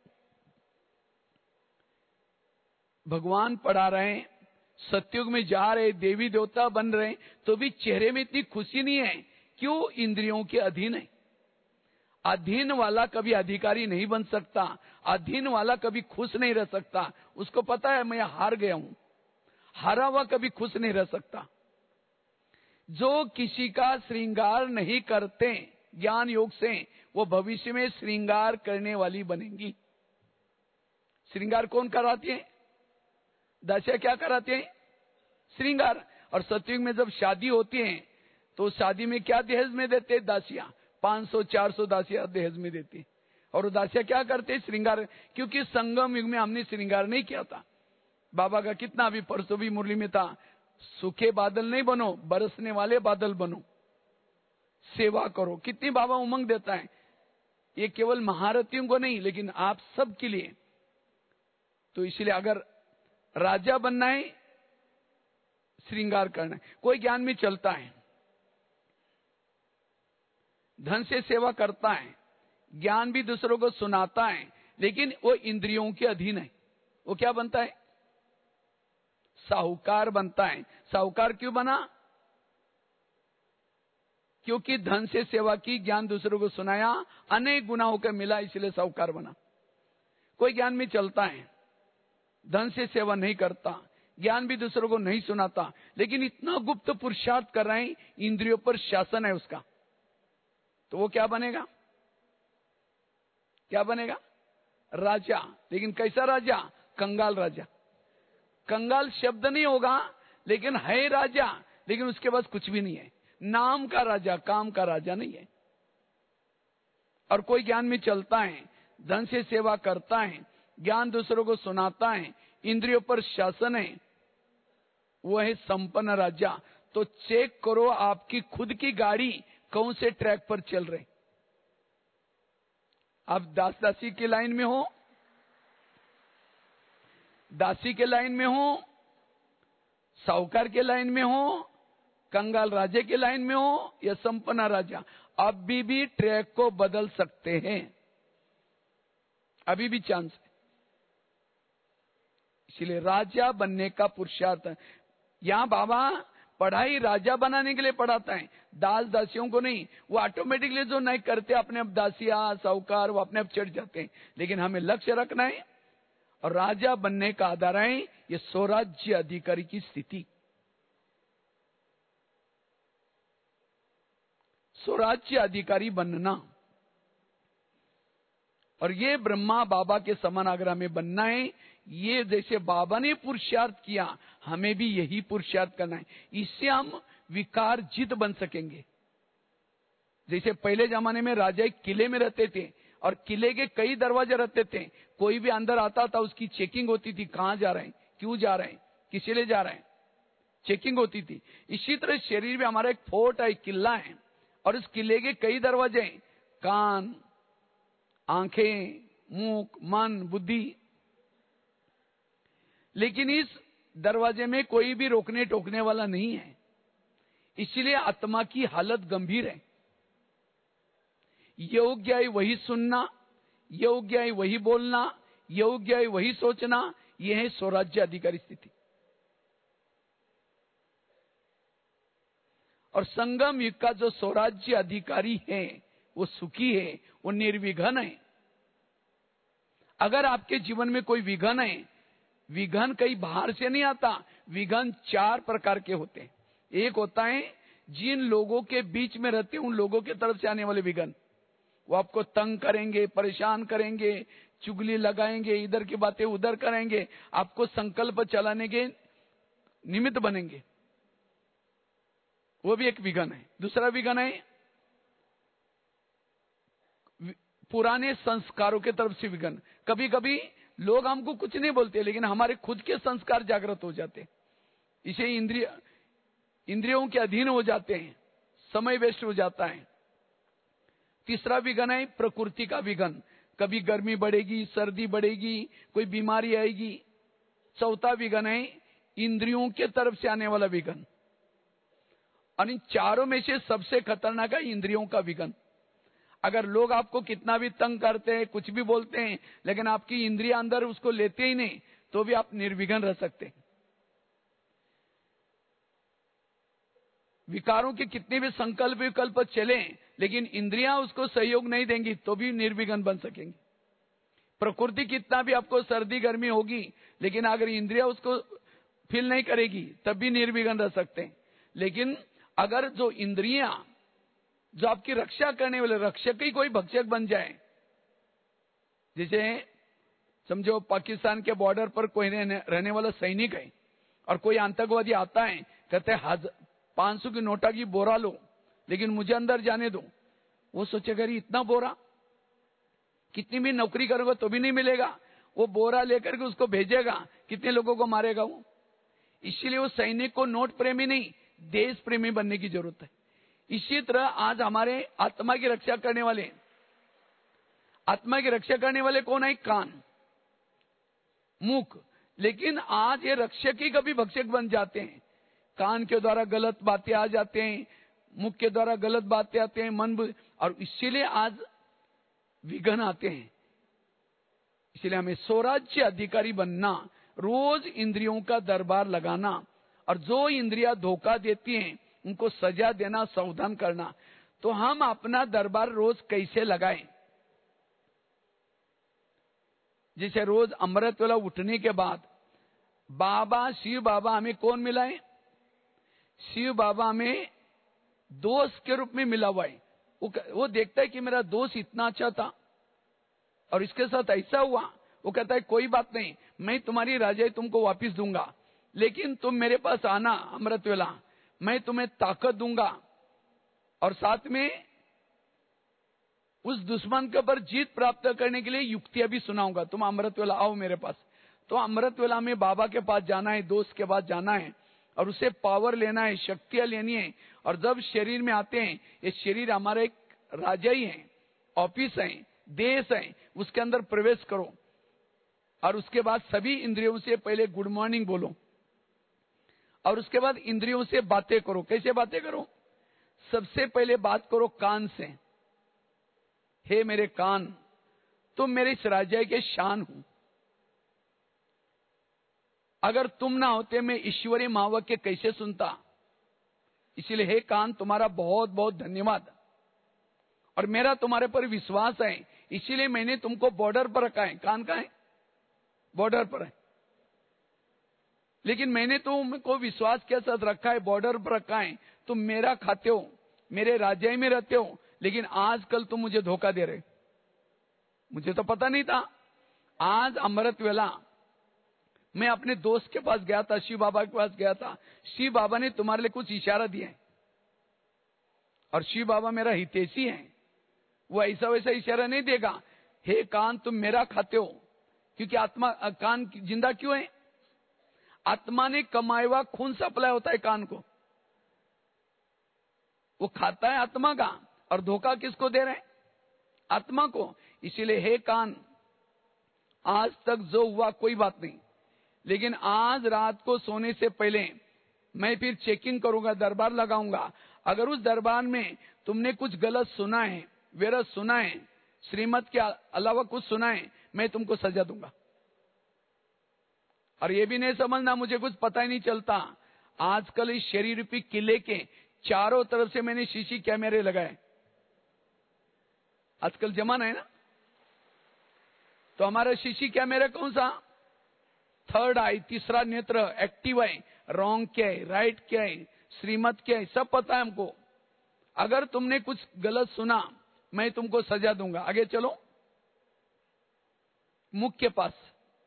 भगवान पढ़ा रहे हैं, सतयुग में जा रहे, देवी देवता बन रहे, तो भी चेहरे में इतनी खुशी नहीं है। क्यों? इंद्रियों के अधीन है। अधीन वाला कभी अधिकारी नहीं बन सकता, अधीन वाला कभी खुश नहीं रह सकता। उसको पता है मैं हार गया हूं। हारा हुआ कभी खुश नहीं रह सकता। जो किसी का श्रृंगार नहीं करते ज्ञान योग से, वो भविष्य में श्रृंगार करने वाली बनेंगी। श्रृंगार कौन कराती है? दासियां क्या कराती है? श्रृंगार। और सतयुग में जब शादी होती है तो शादी में क्या दहेज में देते? दासियां 500-400 दासियां दहेज में देती। और दासियां क्या करते? श्रृंगार। क्योंकि संगम युग में हमने श्रृंगार नहीं किया था। बाबा का कितना भी परसों भी मुरली में था, सूखे बादल नहीं बनो, बरसने वाले बादल बनो, सेवा करो। कितनी बाबा उमंग देता है। ये केवल महारथियों को नहीं, लेकिन आप सब के लिए। तो इसलिए अगर राजा बनना है, श्रृंगार करना है। कोई ज्ञान में चलता है, धन से सेवा करता है, ज्ञान भी दूसरों को सुनाता है, लेकिन वो इंद्रियों के अधीन है, वो क्या बनता है? साहूकार बनता है। साहूकार क्यों बना? क्योंकि धन से सेवा की, ज्ञान दूसरों को सुनाया, अनेक गुना होकर मिला, इसलिए साहूकार बना। कोई ज्ञान में चलता है, धन से सेवा नहीं करता, ज्ञान भी दूसरों को नहीं सुनाता, लेकिन इतना गुप्त पुरुषार्थ कर रहे हैं, इंद्रियों पर शासन है उसका, तो वो क्या बनेगा? क्या बनेगा? राजा। लेकिन कैसा राजा? कंगाल राजा। कंगाल शब्द नहीं होगा, लेकिन है राजा, लेकिन उसके पास कुछ भी नहीं है। नाम का राजा, काम का राजा नहीं है। और कोई ज्ञान में चलता है, धन से सेवा करता है, ज्ञान दूसरों को सुनाता है, इंद्रियों पर शासन है, वो है संपन्न राजा। तो चेक करो आपकी खुद की गाड़ी कौन से ट्रैक पर चल रही। आप दास दासी की लाइन में हो, दासी के लाइन में हो, साहूकार के लाइन में हो, कंगाल राजे के लाइन में हो, या संपन्न राजा। अभी भी ट्रैक को बदल सकते हैं, अभी भी चांस है। इसलिए राजा बनने का पुरुषार्थ है। यहां बाबा पढ़ाई राजा बनाने के लिए पढ़ाता है, दास दासियों को नहीं। वो ऑटोमेटिकली जो नहीं करते, अपने आप दासिया साहूकार वो अपने आप चढ़ जाते हैं। लेकिन हमें लक्ष्य रखना है, और राजा बनने का आधार है ये स्वराज्य अधिकारी की स्थिति। स्वराज्य अधिकारी बनना, और ये ब्रह्मा बाबा के समान अगर हमें बनना है, ये जैसे बाबा ने पुरुषार्थ किया, हमें भी यही पुरुषार्थ करना है। इससे हम विकार जित बन सकेंगे। जैसे पहले जमाने में राजा एक किले में रहते थे और किले के कई दरवाजे रहते थे। कोई भी अंदर आता था उसकी चेकिंग होती थी, कहां जा रहे हैं, क्यों जा रहे हैं, किसी लिए जा रहे हैं, चेकिंग होती थी। इसी तरह शरीर में हमारा एक फोर्ट है, एक किला है, और उस किले के कई दरवाजे हैं, कान, आंखें, मुख, मन, बुद्धि। लेकिन इस दरवाजे में कोई भी रोकने टोकने वाला नहीं है, इसलिए आत्मा की हालत गंभीर है। योग्य है वही सुनना, योग्य है वही बोलना, योग्य है वही सोचना, यह है स्वराज्य अधिकारी स्थिति। और संगम युग का जो स्वराज्य अधिकारी है वो सुखी है, वो निर्विघ्न है। अगर आपके जीवन में कोई विघ्न है, विघ्न कहीं बाहर से नहीं आता, विघ्न 4 प्रकार के होते हैं। एक होता है जिन लोगों के बीच में रहते हैं उन लोगों की तरफ से आने वाले विघ्न, वो आपको तंग करेंगे, परेशान करेंगे, चुगली लगाएंगे, इधर की बातें उधर करेंगे, आपको संकल्प चलाने के निमित्त बनेंगे, वो भी एक विघ्न है। दूसरा विघ्न है पुराने संस्कारों के तरफ से विघ्न। कभी कभी लोग हमको कुछ नहीं बोलते, लेकिन हमारे खुद के संस्कार जागृत हो जाते, इसे इंद्रियों के अधीन हो जाते हैं, समय वेस्ट हो जाता है। तीसरा विघ्न है प्रकृति का विघ्न, कभी गर्मी बढ़ेगी, सर्दी बढ़ेगी, कोई बीमारी आएगी। चौथा विघ्न है इंद्रियों के तरफ से आने वाला विघ्न। और इन चारों में से सबसे खतरनाक है इंद्रियों का विघ्न। अगर लोग आपको कितना भी तंग करते हैं, कुछ भी बोलते हैं, लेकिन आपकी इंद्रियां अंदर उसको लेते ही नहीं, तो भी आप निर्विघ्न रह सकते हैं। विकारों के कितने भी संकल्प विकल्प चले, लेकिन इंद्रियां उसको सहयोग नहीं देंगी तो भी निर्विघ्न बन सकेंगे। प्रकृति कितना भी आपको सर्दी गर्मी होगी, लेकिन अगर इंद्रियां उसको फील नहीं करेगी तब भी निर्विघ्न रह सकते हैं। लेकिन अगर जो इंद्रियां जो आपकी रक्षा करने वाले, रक्षक ही कोई भक्षक बन जाए, जैसे समझो पाकिस्तान के बॉर्डर पर कोई रहने वाला सैनिक है और कोई आतंकवादी आता है, कहते हैं 500 की नोटा की बोरा लो लेकिन मुझे अंदर जाने दो। वो सोचेगा इतना बोरा, कितनी भी नौकरी करोगे तो भी नहीं मिलेगा। वो बोरा लेकर के उसको भेजेगा, कितने लोगों को मारेगा वो। इसीलिए वो सैनिक को नोट प्रेमी नहीं, देश प्रेमी बनने की जरूरत है। इसी तरह आज हमारे आत्मा की रक्षा करने वाले, आत्मा की रक्षा करने वाले कौन है? कान, मुख। लेकिन आज ये रक्षक ही कभी भक्षक बन जाते हैं। कान के द्वारा गलत बातें आ जाते हैं, मुख के द्वारा गलत बातें आते हैं, और इसीलिए आज विघ्न आते हैं। इसलिए हमें स्वराज्य अधिकारी बनना, रोज इंद्रियों का दरबार लगाना, और जो इंद्रियां धोखा देती हैं उनको सजा देना, सावधान करना। तो हम अपना दरबार रोज कैसे लगाएं? जैसे रोज अमृत वेला उठने के बाद बाबा, शिव बाबा हमें कौन मिलाए? शिव बाबा में दोस्त के रूप में मिला हुआ है। वो देखता है कि मेरा दोस्त इतना अच्छा था और इसके साथ ऐसा हुआ। वो कहता है कोई बात नहीं, मैं तुम्हारी राजाई तुमको वापस दूंगा, लेकिन तुम मेरे पास आना अमृत वेला, मैं तुम्हें ताकत दूंगा और साथ में उस दुश्मन के ऊपर जीत प्राप्त करने के लिए युक्तियां भी सुनाऊंगा। तुम अमृत वेला आओ मेरे पास। तो अमृत वेला में बाबा के पास जाना है, दोस्त के पास जाना है और उससे पावर लेना है, शक्तियां लेनी है। और जब शरीर में आते हैं, ये शरीर हमारा एक राजाई है, ऑफिस है, देश है, उसके अंदर प्रवेश करो और उसके बाद सभी इंद्रियों से पहले गुड मॉर्निंग बोलो और उसके बाद इंद्रियों से बातें करो। कैसे बातें करो? सबसे पहले बात करो कान से। हे मेरे कान, तुम मेरे इस राज्य के शान हो। अगर तुम ना होते मैं ईश्वरीय महावाक्य कैसे सुनता? इसलिए हे कान, तुम्हारा बहुत बहुत धन्यवाद और मेरा तुम्हारे पर विश्वास है, इसीलिए मैंने तुमको बॉर्डर पर रखा है। कान का है? बॉर्डर पर है, लेकिन मैंने तुमको विश्वास के साथ रखा है, बॉर्डर पर रखा है। तुम मेरा खाते हो, मेरे राज्य में रहते हो, लेकिन आजकल तुम मुझे धोखा दे रहे। मुझे तो पता नहीं था। आज अमृत वेला मैं अपने दोस्त के पास गया था, शिव बाबा के पास गया था। शिव बाबा ने तुम्हारे लिए कुछ इशारा दिए और शिव बाबा मेरा हितैषी है, वो ऐसा वैसा इशारा नहीं देगा। हे कान तुम मेरा खाते हो, क्योंकि आत्मा कान जिंदा क्यों है? आत्मा ने कमाया हुआ खून सप्लाई होता है कान को, वो खाता है आत्मा का, और धोखा किसको दे रहे हैं? आत्मा को। इसीलिए हे कान, आज तक जो हुआ कोई बात नहीं, लेकिन आज रात को सोने से पहले मैं फिर चेकिंग करूंगा, दरबार लगाऊंगा। अगर उस दरबार में तुमने कुछ गलत सुना है, विरत सुना है, श्रीमत के अलावा कुछ सुना है, मैं तुमको सजा दूंगा। और ये भी नहीं समझना मुझे कुछ पता ही नहीं चलता। आजकल इस शरीर रूपी किले के चारों तरफ से मैंने सीसी कैमरे लगाए। आजकल जमाना है ना, तो हमारा सीसी कैमरा कौन सा? थर्ड आई, तीसरा नेत्र एक्टिव है। रॉन्ग क्या है, राइट क्या है, श्रीमत क्या है, सब पता है हमको। अगर तुमने कुछ गलत सुना, मैं तुमको सजा दूंगा। आगे चलो, मुख के पास।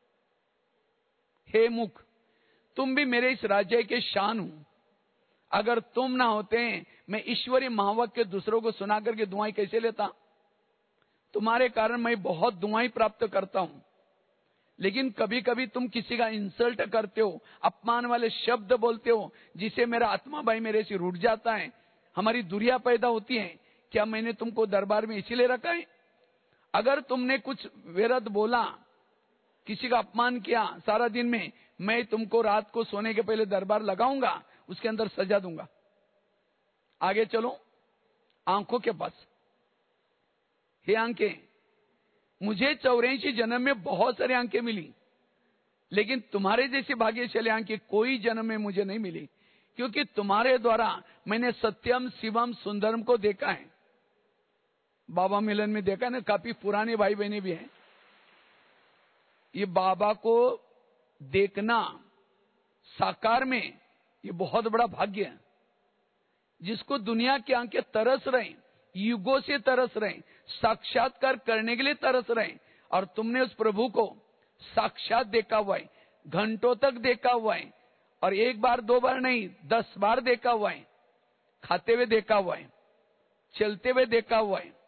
हे मुख, तुम भी मेरे इस राज्य के शान हो। अगर तुम ना होते, मैं ईश्वरीय महावाक्य दूसरों को सुना करके दुआएं कैसे लेता? तुम्हारे कारण मैं बहुत दुआएं प्राप्त करता हूं। लेकिन कभी कभी तुम किसी का इंसल्ट करते हो, अपमान वाले शब्द बोलते हो, जिसे मेरा आत्मा भाई मेरे से रूठ जाता है, हमारी दूरियां पैदा होती है। क्या मैंने तुमको दरबार में इसीलिए रखा है? अगर तुमने कुछ विरत बोला, किसी का अपमान किया सारा दिन में, मैं तुमको रात को सोने के पहले दरबार लगाऊंगा, उसके अंदर सजा दूंगा। आगे चलो, आंखों के पास। हे आंखें, मुझे 84 जन्म में बहुत सारी आंखें मिली, लेकिन तुम्हारे जैसे भाग्यशाली आंखें कोई जन्म में मुझे नहीं मिली, क्योंकि तुम्हारे द्वारा मैंने सत्यम शिवम सुंदरम को देखा है। बाबा मिलन में देखा ना, काफी पुराने भाई बहने भी हैं। ये बाबा को देखना साकार में, ये बहुत बड़ा भाग्य है। जिसको दुनिया की आंखें तरस रहे, युगों से तरस रहे, साक्षात्कार करने के लिए तरस रहे, और तुमने उस प्रभु को साक्षात देखा हुआ है, घंटों तक देखा हुआ है, और एक बार दो बार नहीं 10 बार देखा हुआ है, खाते हुए देखा हुआ है, चलते हुए देखा हुआ है,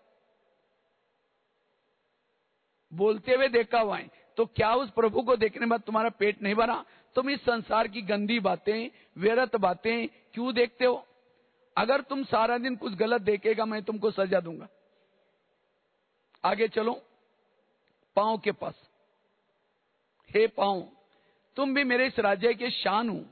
बोलते हुए देखा हुआ है। तो क्या उस प्रभु को देखने बाद तुम्हारा पेट नहीं भरा? तुम इस संसार की गंदी बातें, व्यर्थ बातें क्यों देखते हो? अगर तुम सारा दिन कुछ गलत देखेगा, मैं तुमको सजा दूंगा। आगे चलो, पांव के पास। हे पांव, तुम भी मेरे इस राज्य के शान हो।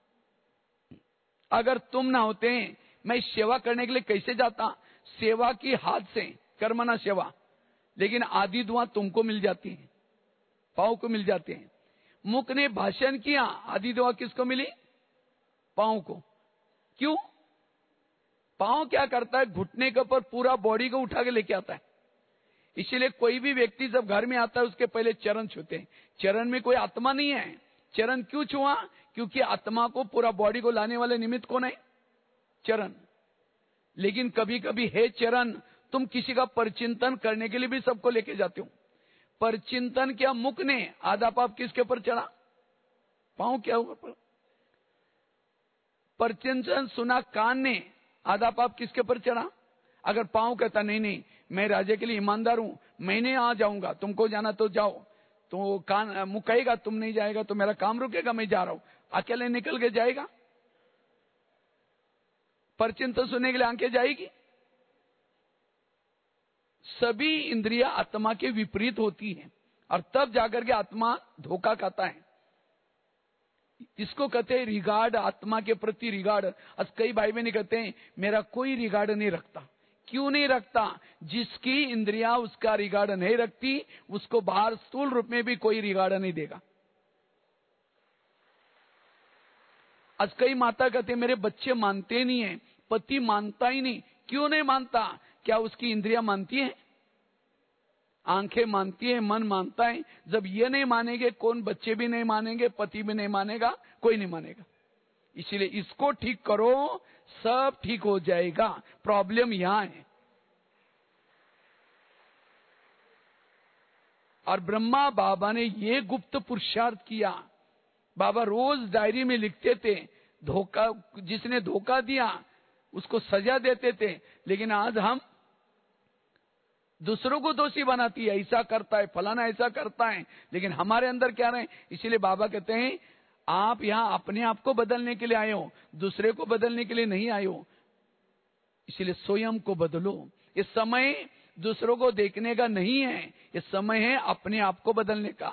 अगर तुम ना होते, मैं सेवा करने के लिए कैसे जाता? सेवा की हाथ से कर्मना सेवा, लेकिन आधी दुआ तुमको मिल जाती है, पांव को मिल जाते हैं। मुख ने भाषण किया, आधी दुआ किसको मिली? पांव को। क्यों? पांव क्या करता है? घुटने के ऊपर पूरा बॉडी को उठा के लेके आता है। इसीलिए कोई भी व्यक्ति जब घर में आता है, उसके पहले चरण छूते हैं। चरण में कोई आत्मा नहीं है। चरण क्यों छुआ? क्योंकि आत्मा को, पूरा बॉडी को लाने वाले निमित्त कौन है? चरण। लेकिन कभी कभी हे चरण, तुम किसी का परचिंतन करने के लिए भी सबको लेके जाते हो। परचिंतन क्या मुख ने, आधा पाप किसके ऊपर चढ़ा? पांव क्या ऊपर? परचिंतन सुना कान ने, आधा पाप किसके ऊपर चढ़ा? अगर पांव कहता नहीं नहीं, मैं राजा के लिए ईमानदार हूं, मैंने आ जाऊंगा, तुमको जाना तो जाओ, तो कान मुख कहेगा तुम नहीं जाएगा तो मेरा काम रुकेगा, मैं जा रहा हूं, अकेले निकल के जाएगा? परचिंतन सुनने के लिए आंखें जाएगी? सभी इंद्रियां आत्मा के विपरीत होती हैं, और तब जाकर के आत्मा धोखा खाता है। इसको कहते हैं रिगार्ड, आत्मा के प्रति रिगार्ड। कई भाई बहन कहते हैं मेरा कोई रिगार्ड नहीं रखता। क्यों नहीं रखता? जिसकी इंद्रियां उसका रिगार्ड नहीं रखती, उसको बाहर स्थूल रूप में भी कोई रिगार्ड नहीं देगा। आज कई माता कहते हैं मेरे बच्चे मानते नहीं है, पति मानता ही नहीं। क्यों नहीं मानता? क्या उसकी इंद्रियां मानती है? आंखें मानती है, मन मानता है। जब ये नहीं मानेंगे, कौन बच्चे भी नहीं मानेंगे, पति भी नहीं मानेगा, कोई नहीं मानेगा। इसलिए इसको ठीक करो, सब ठीक हो जाएगा। प्रॉब्लम यहां है। और ब्रह्मा बाबा ने ये गुप्त पुरुषार्थ किया। बाबा रोज डायरी में लिखते थे, धोखा, जिसने धोखा दिया उसको सजा देते थे। लेकिन आज हम दूसरों को दोषी बनाती है, ऐसा करता है, फलाना ऐसा करता है, लेकिन हमारे अंदर क्या रहे। इसीलिए बाबा कहते हैं आप यहां अपने आप को बदलने के लिए आए हो, दूसरे को बदलने के लिए नहीं आए हो। इसलिए स्वयं को बदलो। इस समय दूसरों को देखने का नहीं है, ये समय है अपने आप को बदलने का।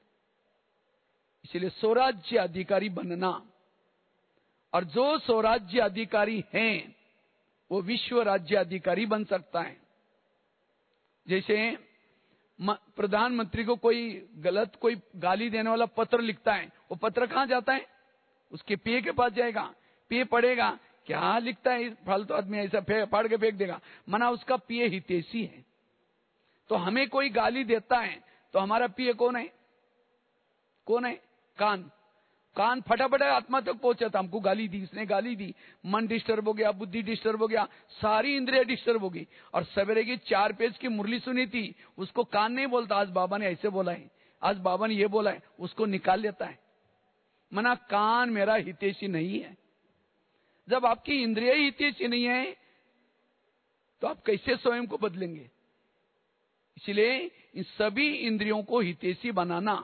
इसलिए स्वराज्य अधिकारी बनना, और जो स्वराज्य अधिकारी हैं वो विश्व राज्य अधिकारी बन सकता है। जैसे प्रधानमंत्री को कोई गलत कोई गाली देने वाला पत्र लिखता है, वो पत्र कहां जाता है? उसके पीए के पास जाएगा। पीए पढ़ेगा, क्या लिखता है फालतू आदमी, ऐसा फाड़ के फेंक देगा। मना उसका पीए हितैषी है। तो हमें कोई गाली देता है तो हमारा पीए कौन है? कौन है? कान। कान फटाफट आत्मा तक पहुंचा था, हमको गाली दी, इसने गाली दी, मन डिस्टर्ब हो गया, बुद्धि डिस्टर्ब हो गया, सारी इंद्रिया डिस्टर्ब हो गई। और सवेरे की 4 पेज की मुरली सुनी थी, उसको कान नहीं बोलता, आज बाबा ने ऐसे बोला है, आज बाबा ने ये बोला है, उसको निकाल लेता है। मना कान मेरा हितैषी नहीं है। जब आपकी इंद्रिया ही हितैषी नहीं है तो आप कैसे स्वयं को बदलेंगे? इसलिए इन सभी इंद्रियों को हितैषी बनाना।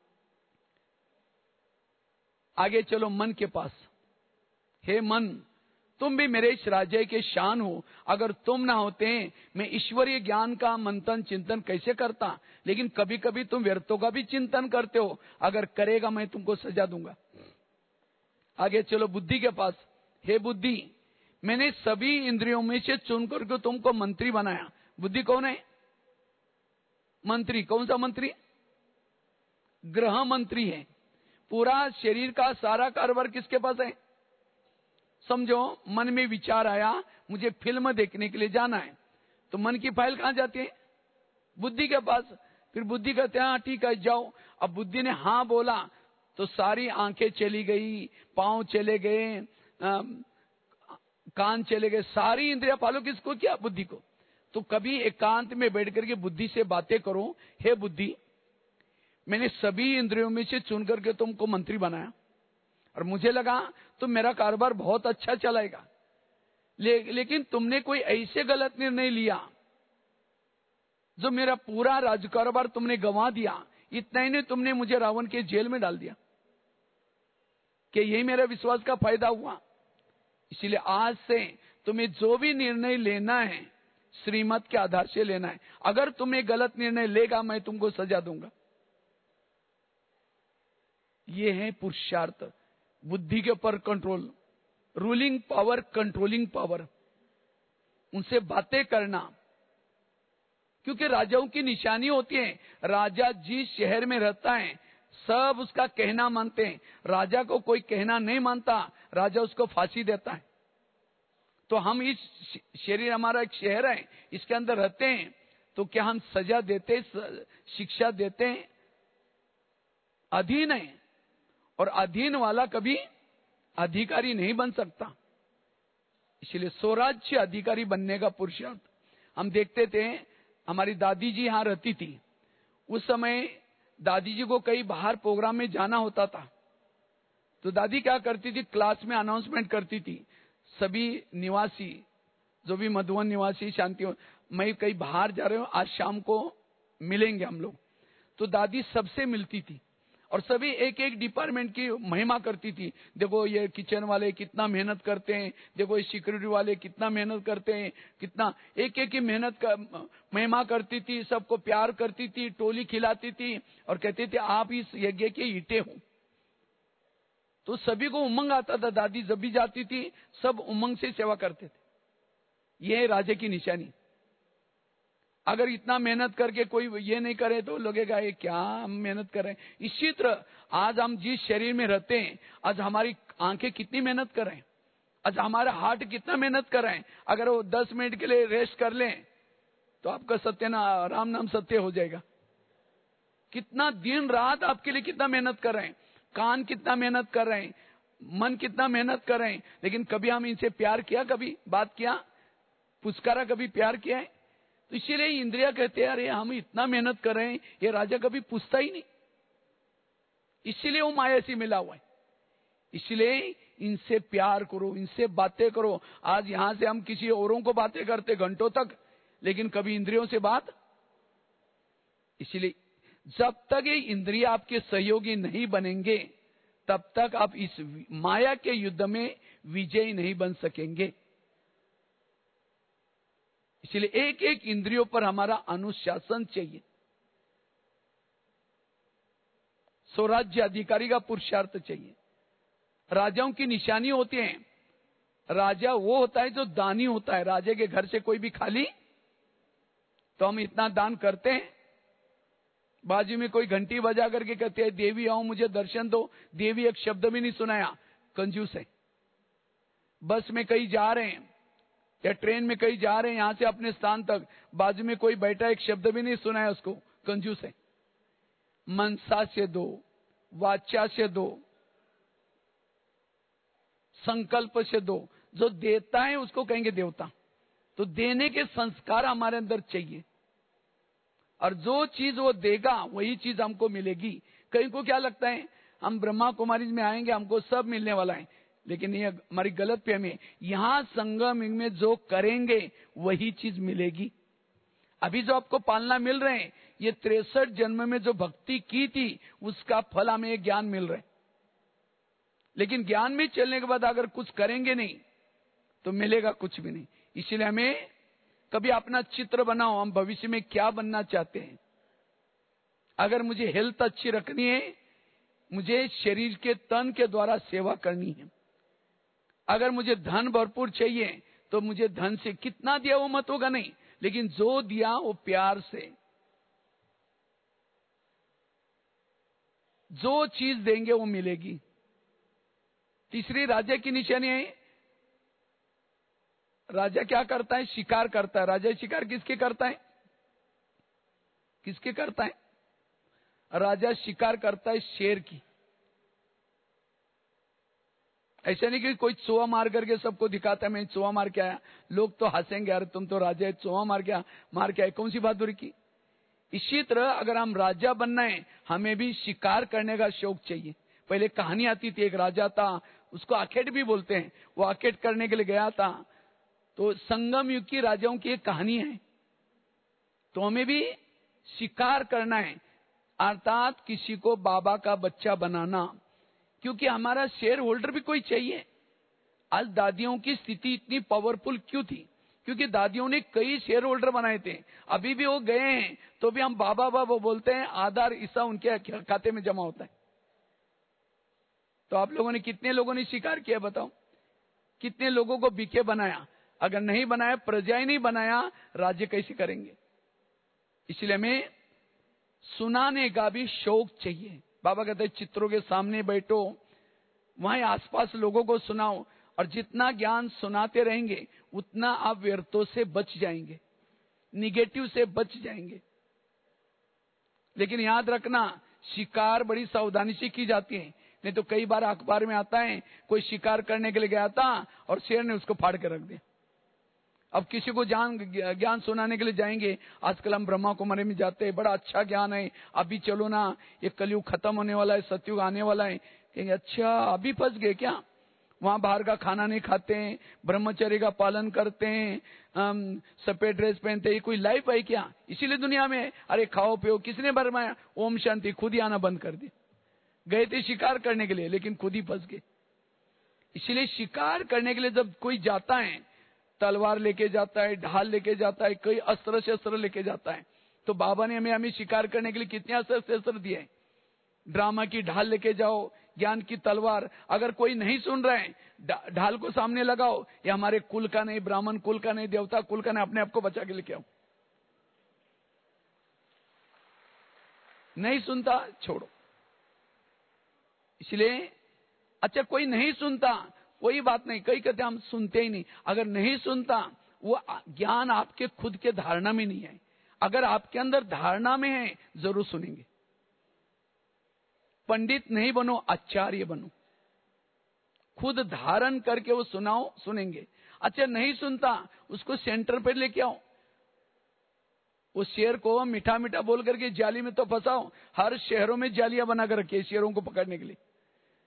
आगे चलो मन के पास। हे मन, तुम भी मेरे इस राज्य के शान हो। अगर तुम ना होते मैं ईश्वरीय ज्ञान का मंथन चिंतन कैसे करता। लेकिन कभी कभी तुम व्यर्थों का भी चिंतन करते हो, अगर करेगा मैं तुमको सजा दूंगा। आगे चलो बुद्धि के पास। हे बुद्धि, मैंने सभी इंद्रियों में से चुन करके तुमको मंत्री बनाया। बुद्धि कौन है? मंत्री। कौन सा मंत्री? ग्रह मंत्री है। पूरा शरीर का सारा कारोबार किसके पास है? समझो मन में विचार आया, मुझे फिल्म देखने के लिए जाना है, तो मन की फाइल कहां जाती है? बुद्धि के पास। फिर बुद्धि कहते हैं हाँ ठीक है जाओ। अब बुद्धि ने हाँ बोला तो सारी आंखें चली गई, पांव चले गए, कान चले गए, सारी इंद्रिया फॉलो किसको किया? बुद्धि को। तो कभी एकांत में बैठ करके बुद्धि से बातें करो। हे बुद्धि, मैंने सभी इंद्रियों में से चुन करके तुमको मंत्री बनाया, और मुझे लगा तुम मेरा कारोबार बहुत अच्छा चलाएगा, लेकिन तुमने कोई ऐसे गलत निर्णय लिया जो मेरा पूरा राज कारोबार तुमने गंवा दिया। इतना ही नहीं, तुमने मुझे रावण के जेल में डाल दिया। कि यही मेरा विश्वास का फायदा हुआ। इसलिए आज से तुम्हें जो भी निर्णय लेना है श्रीमत के आधार से लेना है। अगर तुम्हें गलत निर्णय लेगा मैं तुमको सजा दूंगा। ये है पुरुषार्थ। बुद्धि के ऊपर control, ruling power, controlling power, उनसे बातें करना। क्योंकि राजाओं की निशानी होती है, राजा जिस शहर में रहता है सब उसका कहना मानते हैं। राजा को कोई कहना नहीं मानता, राजा उसको फांसी देता है। तो हम इस शरीर हमारा एक शहर है, इसके अंदर रहते हैं, तो क्या हम सजा देते, शिक्षा देते हैं? अधीन है, और अधीन वाला कभी अधिकारी नहीं बन सकता। इसलिए स्वराज्य अधिकारी बनने का पुरुषार्थ। हम देखते थे, हमारी दादी जी यहां रहती थी, उस समय दादी जी को कहीं बाहर प्रोग्राम में जाना होता था, तो दादी क्या करती थी, क्लास में अनाउंसमेंट करती थी, सभी निवासी जो भी मधुवन निवासी शांति, मैं कहीं बाहर जा रहे हूं, आज शाम को मिलेंगे हम लोग। तो दादी सबसे मिलती थी और सभी एक एक डिपार्टमेंट की महिमा करती थी। देखो ये किचन वाले कितना मेहनत करते हैं, देखो ये सिक्योरिटी वाले कितना मेहनत करते हैं, कितना एक एक की मेहनत का महिमा करती थी, सबको प्यार करती थी, टोली खिलाती थी और कहती थी आप इस यज्ञ के ईंटें हो। तो सभी को उमंग आता था। दादी जब भी जाती थी सब उमंग से सेवा करते थे। यह है राजा की निशानी। अगर इतना मेहनत करके कोई ये नहीं करे तो लगेगा ये क्या हम मेहनत कर रहे हैं। इसी तरह आज हम जिस शरीर में रहते हैं, आज हमारी आंखें कितनी मेहनत कर रहे हैं, आज हमारा हार्ट कितना मेहनत कर रहे हैं। अगर वो 10 मिनट के लिए रेस्ट कर लें तो आपका सत्य ना राम नाम सत्य हो जाएगा। कितना दिन रात आपके लिए कितना मेहनत कर रहे हैं, कान कितना मेहनत कर रहे हैं, मन कितना मेहनत कर रहे हैं, लेकिन कभी हम इनसे प्यार किया, कभी बात किया, पुचकारा, कभी प्यार किया है? तो इसीलिए इंद्रिया कहते हैं अरे हम इतना मेहनत कर रहे हैं, ये राजा कभी पूछता ही नहीं। इसीलिए वो माया से मिला हुआ है। इसलिए इनसे प्यार करो, इनसे बातें करो। आज यहां से हम किसी औरों को बातें करते घंटों तक, लेकिन कभी इंद्रियों से बात। इसलिए जब तक ये इंद्रिय आपके सहयोगी नहीं बनेंगे, तब तक आप इस माया के युद्ध में विजयी नहीं बन सकेंगे। इसलिए एक एक इंद्रियों पर हमारा अनुशासन चाहिए। स्वराज्य अधिकारी का पुरुषार्थ चाहिए। राजाओं की निशानी होती है। राजा वो होता है जो दानी होता है। राजे के घर से कोई भी खाली, तो हम इतना दान करते हैं। बाजू में कोई घंटी बजा करके कहते हैं देवी आओ मुझे दर्शन दो, देवी एक शब्द भी नहीं सुनाया, कंजूस है। बस में कहीं जा रहे हैं या ट्रेन में कहीं जा रहे हैं, यहां से अपने स्थान तक, बाजू में कोई बैठा, एक शब्द भी नहीं सुनाया उसको, कंजूस है। मनसा से दो, वाचा से दो, संकल्प से दो। जो देता है उसको कहेंगे देवता। तो देने के संस्कार हमारे अंदर चाहिए, और जो चीज वो देगा वही चीज हमको मिलेगी। कहीं को क्या लगता है हम ब्रह्मा कुमारी में आएंगे हमको सब मिलने वाला है, लेकिन ये हमारी गलत फहमी है। यहां संगम में जो करेंगे वही चीज मिलेगी। अभी जो आपको पालना मिल रहे हैं, ये 63 जन्म में जो भक्ति की थी उसका फल हमें ज्ञान मिल रहा है। लेकिन ज्ञान में चलने के बाद अगर कुछ करेंगे नहीं तो मिलेगा कुछ भी नहीं। इसलिए हमें कभी अपना चित्र बनाओ, हम भविष्य में क्या बनना चाहते हैं। अगर मुझे हेल्थ अच्छी रखनी है, मुझे शरीर के तन के द्वारा सेवा करनी है। अगर मुझे धन भरपूर चाहिए तो मुझे धन से कितना दिया वो मत होगा नहीं, लेकिन जो दिया वो प्यार से। जो चीज देंगे वो मिलेगी। तीसरी राजा की निशानी है। राजा क्या करता है? शिकार करता है। राजा शिकार किसके करता है? किसके करता है? राजा शिकार करता है शेर की। ऐसा नहीं कि कोई चूहा मार करके सबको दिखाता है मैं चूहा मार के आया, लोग तो हंसेंगे, यार तुम तो राजा है, चूहा मार के आए, कौन सी बहादुरी की। इसी तरह अगर हम राजा बनना है, हमें भी शिकार करने का शौक चाहिए। पहले कहानी आती थी, एक राजा था, उसको आखेट भी बोलते हैं। वो आखेट करने के लिए गया था, तो संगम युग की राजाओं की एक कहानी है। तो हमें भी शिकार करना है, अर्थात किसी को बाबा का बच्चा बनाना, क्योंकि हमारा शेयर होल्डर भी कोई चाहिए। आज दादियों की स्थिति इतनी पावरफुल क्यों थी? क्योंकि दादियों ने कई शेयर होल्डर बनाए थे। अभी भी वो गए हैं तो भी हम बाबा बाबा बोलते हैं, आधार हिस्सा उनके खाते में जमा होता है। तो आप लोगों ने, कितने लोगों ने शिकार किया बताओ? कितने लोगों को बीके बनाया? अगर नहीं बनाया, प्रजा ही नहीं बनाया, राज्य कैसे करेंगे? इसलिए हमें सुनाने का भी शौक चाहिए। बाबा कहते हैं चित्रों के सामने बैठो, वहीं आसपास लोगों को सुनाओ, और जितना ज्ञान सुनाते रहेंगे उतना आप व्यर्थों से बच जाएंगे, निगेटिव से बच जाएंगे। लेकिन याद रखना, शिकार बड़ी सावधानी से की जाती है। नहीं तो कई बार अखबार में आता है कोई शिकार करने के लिए गया था और शेर ने उसको फाड़ के रख दिया। अब किसी को ज्ञान सुनाने के लिए जाएंगे, आजकल हम ब्रह्मा कुमारी में जाते हैं, बड़ा अच्छा ज्ञान है, अभी चलो ना, ये कलयुग खत्म होने वाला है, सतयुग आने वाला है। कहेंगे अच्छा अभी फंस गए क्या? वहां बाहर का खाना नहीं खाते हैं, ब्रह्मचर्य का पालन करते हैं, सफेद ड्रेस पहनते हैं, कोई लाइफ है क्या? इसीलिए दुनिया में अरे खाओ पियो। किसने भरमाया? ओम शांति, खुद ही आना बंद कर दिया। गए थे शिकार करने के लिए लेकिन खुद ही फंस गए। इसलिए शिकार करने के लिए जब कोई जाता है, तलवार लेके जाता है, ढाल लेके जाता है, कई अस्त्र शस्त्र लेके जाता है। तो बाबा ने हमें शिकार करने के लिए कितने अस्त्र शस्त्र दिए? ड्रामा की ढाल लेके जाओ, ज्ञान की तलवार। अगर कोई नहीं सुन रहा है, ढाल को सामने लगाओ, ये हमारे कुल का नहीं, ब्राह्मण कुल का नहीं, देवता कुल का नहीं, अपने आप को बचा के लेके आओ। नहीं सुनता, छोड़ो। इसलिए अच्छा कोई नहीं सुनता, कोई बात नहीं, कई कहते हम सुनते ही नहीं। अगर नहीं सुनता, वो ज्ञान आपके खुद के धारणा में नहीं है। अगर आपके अंदर धारणा में है, जरूर सुनेंगे। पंडित नहीं बनो, आचार्य बनो। खुद धारण करके वो सुनाओ, सुनेंगे। अच्छा नहीं सुनता, उसको सेंटर पे लेके आओ। उस शेर को मीठा मीठा बोल करके जाली में तो फंसाओ। हर शहरों में जालियां बना कर रखी है शेरों को पकड़ने के लिए।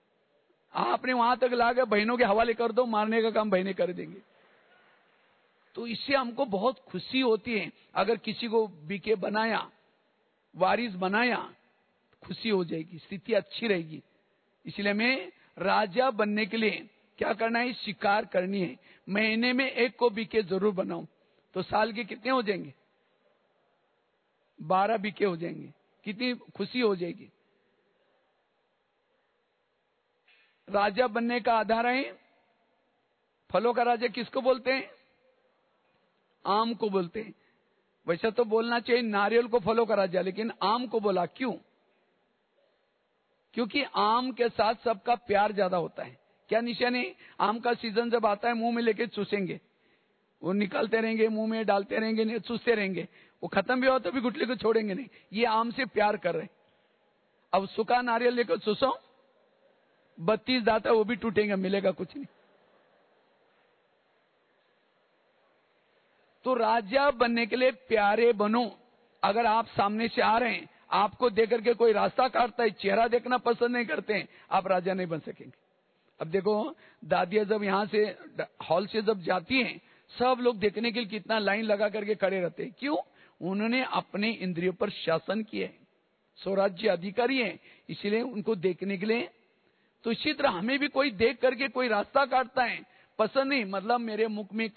आपने वहां तक ला के बहनों के हवाले कर दो, मारने का काम बहनें कर देंगे। तो इससे हमको बहुत खुशी होती है। अगर किसी को बीके बनाया, वारिस बनाया, खुशी हो जाएगी, स्थिति अच्छी रहेगी। इसलिए हमें राजा बनने के लिए क्या करना है? शिकार करनी है। महीने में एक को बीके जरूर बनाऊं, तो साल के कितने हो जाएंगे? 12 बीके हो जाएंगे। कितनी खुशी हो जाएगी। राजा बनने का आधार है, फलों का राजा किसको बोलते हैं? आम को बोलते हैं। वैसे तो बोलना चाहिए नारियल को फलों का राजा, लेकिन आम को बोला क्यों? क्योंकि आम के साथ सबका प्यार ज्यादा होता है। क्या निशानी? आम का सीजन जब आता है मुंह में लेके चूसेंगे, वो निकालते रहेंगे, मुंह में डालते रहेंगे, चूसते रहेंगे, वो खत्म भी हो तो भी गुठली को छोड़ेंगे नहीं। ये आम से प्यार कर रहे। अब सूखा नारियल लेकर चूसो, 32 दांत है वो भी टूटेंगे, मिलेगा कुछ नहीं। तो राजा बनने के लिए प्यारे बनो। अगर आप सामने से आ रहे हैं, आपको देख करके कोई रास्ता काटता है, चेहरा देखना पसंद नहीं करते हैं, आप राजा नहीं बन सकेंगे। अब देखो, दादियां जब यहां से हॉल से जब जाती हैं, सब लोग देखने के लिए कितना लाइन लगा करके खड़े रहते हैं। क्यों? उन्होंने अपने इंद्रियों पर शासन किया है, स्वराज्य अधिकारी है, इसीलिए उनको देखने के लिए। तो इसी तरह हमें भी कोई देख करके कोई रास्ता काटता है, पसंद नहीं, मतलब मेरे मुख में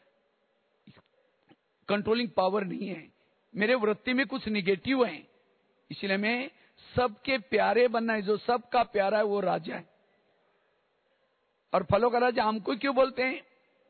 कंट्रोलिंग पावर नहीं है, मेरे वृत्ति में कुछ निगेटिव है, इसलिए हमें सबके प्यारे बनना है। जो सबका प्यारा है वो राजा है। और फलों का राजा आम को क्यों बोलते हैं?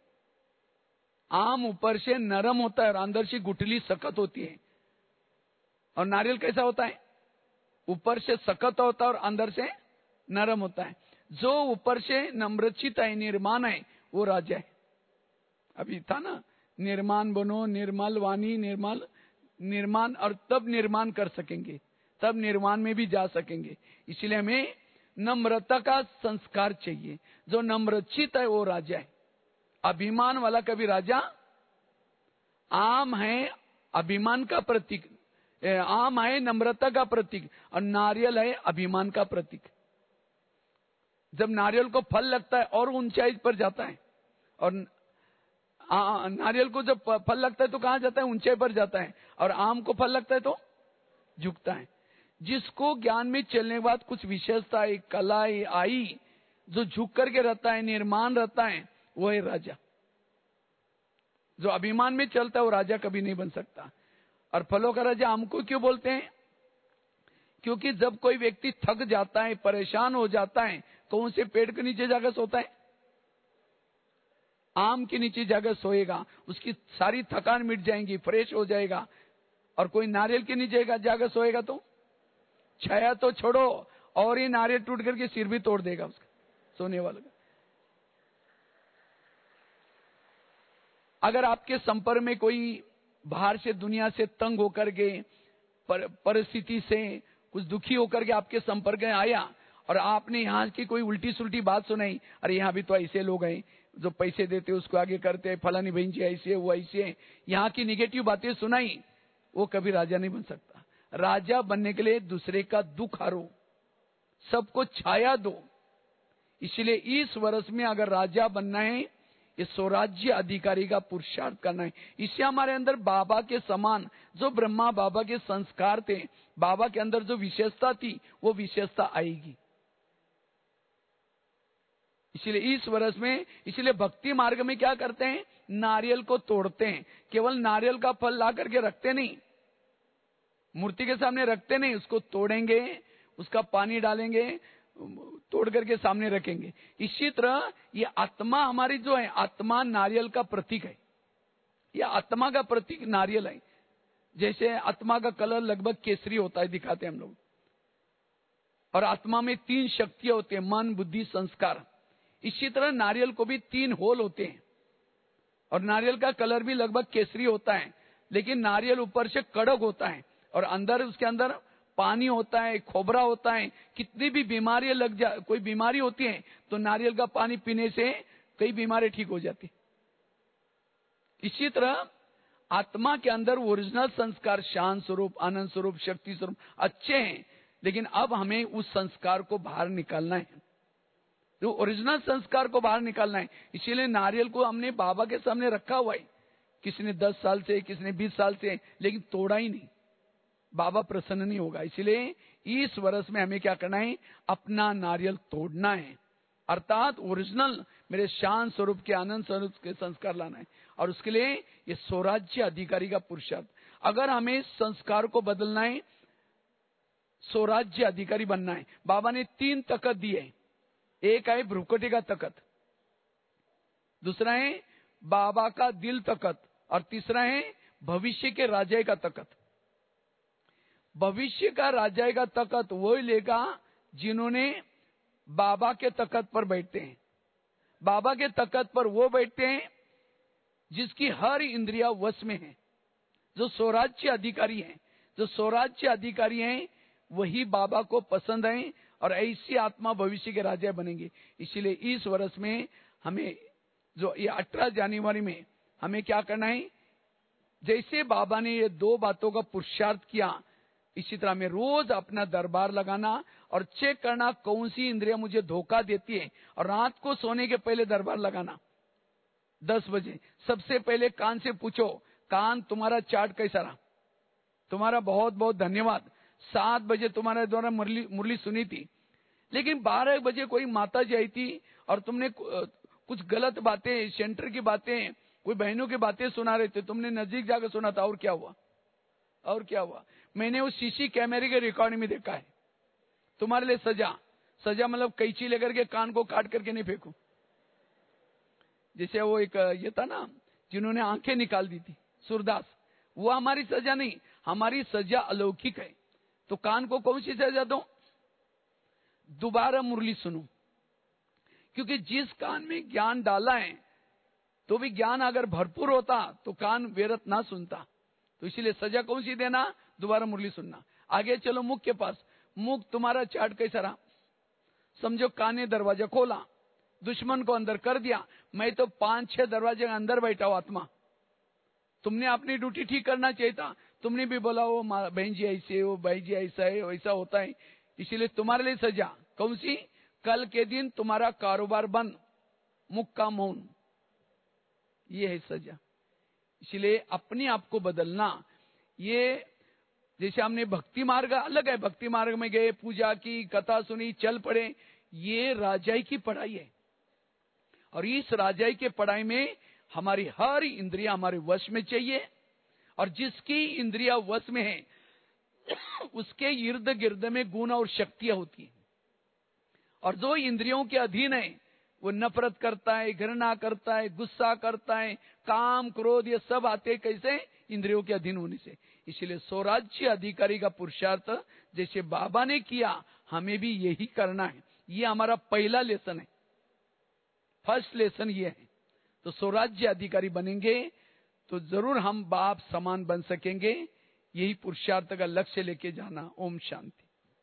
आम ऊपर से नरम होता है और अंदर से गुठली सख्त होती है। और नारियल कैसा होता है? ऊपर से सख्त होता है और अंदर से नरम होता है। जो ऊपर से नम्रचित है, निर्माण है, वो राजा है। अभी था ना, निर्माण बनो, निर्मल वाणी, निर्माण, और तब निर्माण कर सकेंगे, तब निर्माण में भी जा सकेंगे। इसलिए हमें नम्रता का संस्कार चाहिए। जो नम्रचित है वो राजा है। अभिमान वाला कभी राजा? आम है अभिमान का प्रतीक, आम है नम्रता का प्रतीक, और नारियल है अभिमान का प्रतीक। जब नारियल को फल लगता है और ऊंचाई पर जाता है, और नारियल को जब फल लगता है तो कहां जाता है? ऊंचाई पर जाता है। और आम को फल लगता है तो झुकता है। जिसको ज्ञान में चलने के बाद कुछ विशेषता, कला आई, जो झुक करके रहता है, निर्माण रहता है, वो है राजा। जो अभिमान में चलता है वो राजा कभी नहीं बन सकता। और फलों का राजा आम को क्यों बोलते हैं? क्योंकि जब कोई व्यक्ति थक जाता है, परेशान हो जाता है, तो उनसे पेड़ के नीचे जाकर सोता है। आम के नीचे जाकर सोएगा, उसकी सारी थकान मिट जाएगी, फ्रेश हो जाएगा। और कोई नारियल के नीचे जाकर सोएगा तो छाया तो छोड़ो, और ये नारियल टूट करके सिर भी तोड़ देगा उसका, सोने वाले का। अगर आपके संपर्क में कोई बाहर से, दुनिया से तंग होकर के, परिस्थिति से कुछ दुखी होकर के आपके संपर्क में आया, और आपने यहाँ की कोई उल्टी सुल्टी बात सुनाई, अरे यहाँ भी तो ऐसे लोग हैं जो पैसे देते उसको आगे करते हैं, फलानी बहन जी ऐसे, वो ऐसे, यहाँ की निगेटिव बातें सुनाई, वो कभी राजा नहीं बन सकता। राजा बनने के लिए दूसरे का दुख हरो, सबको छाया दो। इसलिए इस वर्ष में अगर राजा बनना है, ये स्वराज्य अधिकारी का पुरुषार्थ करना है। इससे हमारे अंदर बाबा के समान, जो ब्रह्मा बाबा के संस्कार थे, बाबा के अंदर जो विशेषता थी, वो विशेषता आएगी। इसलिए इस वर्ष में, इसलिए भक्ति मार्ग में क्या करते हैं? नारियल को तोड़ते हैं। केवल नारियल का फल ला करके रखते नहीं, मूर्ति के सामने रखते नहीं, उसको तोड़ेंगे, उसका पानी डालेंगे, तोड़ करके सामने रखेंगे। इसी तरह ये आत्मा हमारी जो है, आत्मा नारियल का प्रतीक है। ये आत्मा का प्रतीक नारियल है। जैसे आत्मा का कलर लगभग केसरी होता है, दिखाते हैं हम लोग। और आत्मा में 3 शक्तियां होती है, मन, बुद्धि, संस्कार। इसी तरह नारियल को भी 3 होल होते हैं, और नारियल का कलर भी लगभग केसरी होता है। लेकिन नारियल ऊपर से कड़क होता है, और अंदर, उसके अंदर पानी होता है, खोबरा होता है। कितनी भी बीमारियां लग जा, कोई बीमारी होती है तो नारियल का पानी पीने से कई बीमारी ठीक हो जाती। इसी तरह आत्मा के अंदर ओरिजिनल संस्कार, शांत स्वरूप, आनंद स्वरूप, शक्ति स्वरूप अच्छे हैं, लेकिन अब हमें उस संस्कार को बाहर निकालना है, जो ओरिजिनल संस्कार को बाहर निकालना है। इसीलिए नारियल को हमने बाबा के सामने रखा हुआ है किसी ने 10 साल से, किसी ने 20 साल से, लेकिन तोड़ा ही नहीं, बाबा प्रसन्न नहीं होगा। इसलिए इस वर्ष में हमें क्या करना है, अपना नारियल तोड़ना है, अर्थात ओरिजिनल मेरे शांत स्वरूप के, आनंद स्वरूप के संस्कार लाना है। और उसके लिए ये स्वराज्य अधिकारी का पुरुषार्थ। अगर हमें संस्कार को बदलना है, स्वराज्य अधिकारी बनना है, बाबा ने 3 तकत दिए। एक है भ्रुकुटी का तकत, दूसरा है बाबा का दिल तकत, और तीसरा है भविष्य के राजा का तकत। भविष्य का राजा का तकत वो ही लेगा जिन्होंने बाबा के तकत पर बैठते हैं। बाबा के तकत पर वो बैठते हैं जिसकी हर इंद्रिया वश में है, जो स्वराज्य अधिकारी हैं। जो स्वराज्य अधिकारी हैं वही बाबा को पसंद है, और ऐसी आत्मा भविष्य के राजा बनेंगे। इसीलिए इस वर्ष में हमें जो ये 18 जनवरी में हमें क्या करना है, जैसे बाबा ने ये 2 बातों का पुरुषार्थ किया, इसी तरह में रोज अपना दरबार लगाना और चेक करना कौन सी इंद्रिया मुझे धोखा देती है, और रात को सोने के पहले दरबार लगाना 10 बजे। सबसे पहले कान से पूछो, कान तुम्हारा चार्ट कैसा रहा, तुम्हारा बहुत बहुत धन्यवाद, 7 बजे तुम्हारे द्वारा मुरली सुनी थी, लेकिन 12 बजे कोई माता जी आई थी और तुमने कुछ गलत बातें, सेंटर की बातें, कोई बहनों की बातें सुना रहे थे, तुमने नजदीक जाकर सुना था, और क्या हुआ, और क्या हुआ। मैंने उस सीसी कैमरे के रिकॉर्डिंग में देखा है। तुम्हारे लिए सजा, सजा मतलब कैंची लेकर के कान को काट करके नहीं फेंको। जैसे वो एक ये था ना, जिन्होंने आंखें निकाल दी थी, सूरदास, वो हमारी सजा नहीं, हमारी सजा अलौकिक है। तो कान को कौन सी सजा दो, दोबारा मुरली सुनो, क्योंकि जिस कान में ज्ञान डाला है, तो भी ज्ञान अगर भरपूर होता तो कान व्यर्थ ना सुनता। तो इसीलिए सजा कौन सी देना, दोबारा मुरली सुनना। आगे चलो मुख के पास, मुख तुम्हारा चार्ट कैसा रहा, समझो कान ने दरवाजा खोला, दुश्मन को अंदर कर दिया। मैं तो 5-6 दरवाजे के अंदर बैठा हूं आत्मा, तुमने अपनी ड्यूटी ठीक करना चाहिए था, तुमने भी बोला वो बहन जी ऐसे, वो भाई जी ऐसा है, वैसा होता है। इसीलिए तुम्हारे लिए सजा कौन सी, कल के दिन तुम्हारा कारोबार बंद, मुख का मौन, ये है सजा। इसलिए अपने आप को बदलना। ये जैसे हमने भक्ति मार्ग अलग है, भक्ति मार्ग में गए, पूजा की, कथा सुनी, चल पड़े, ये राजाई की पढ़ाई है। और इस राजाई के पढ़ाई में हमारी हर इंद्रिया हमारे वश में चाहिए, और जिसकी इंद्रिया वश में है उसके इर्द गिर्द में गुण और शक्तियां होती हैं। और जो इंद्रियों के अधीन है वो नफरत करता है, घृणा करता है, गुस्सा करता है, काम क्रोध ये सब आते कैसे, इंद्रियों के अधीन होने से। इसलिए स्वराज्य अधिकारी का पुरुषार्थ जैसे बाबा ने किया, हमें भी यही करना है। ये हमारा पहला लेसन है, फर्स्ट लेसन ये है। तो स्वराज्य अधिकारी बनेंगे तो जरूर हम बाप समान बन सकेंगे। यही पुरुषार्थ का लक्ष्य लेके जाना। ओम शांति।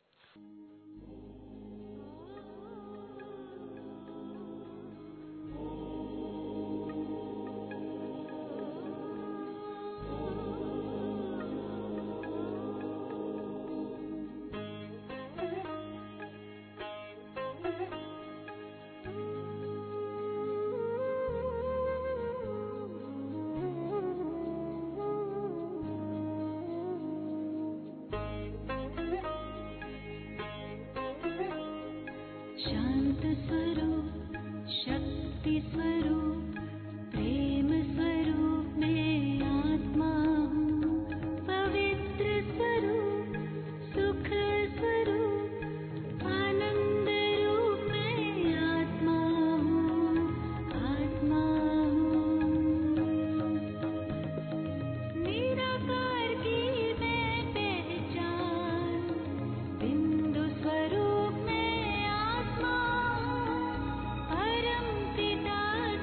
शांत स्वरूप, शक्ति स्वरूप, प्रेम स्वरूप में आत्मा हूँ। पवित्र स्वरूप, सुख स्वरूप, आनंद रूप में आत्मा हूँ, आत्मा हूँ। निराकार की मैं पहचान, बिंदु स्वरूप में आत्मा हूँ। परम पिता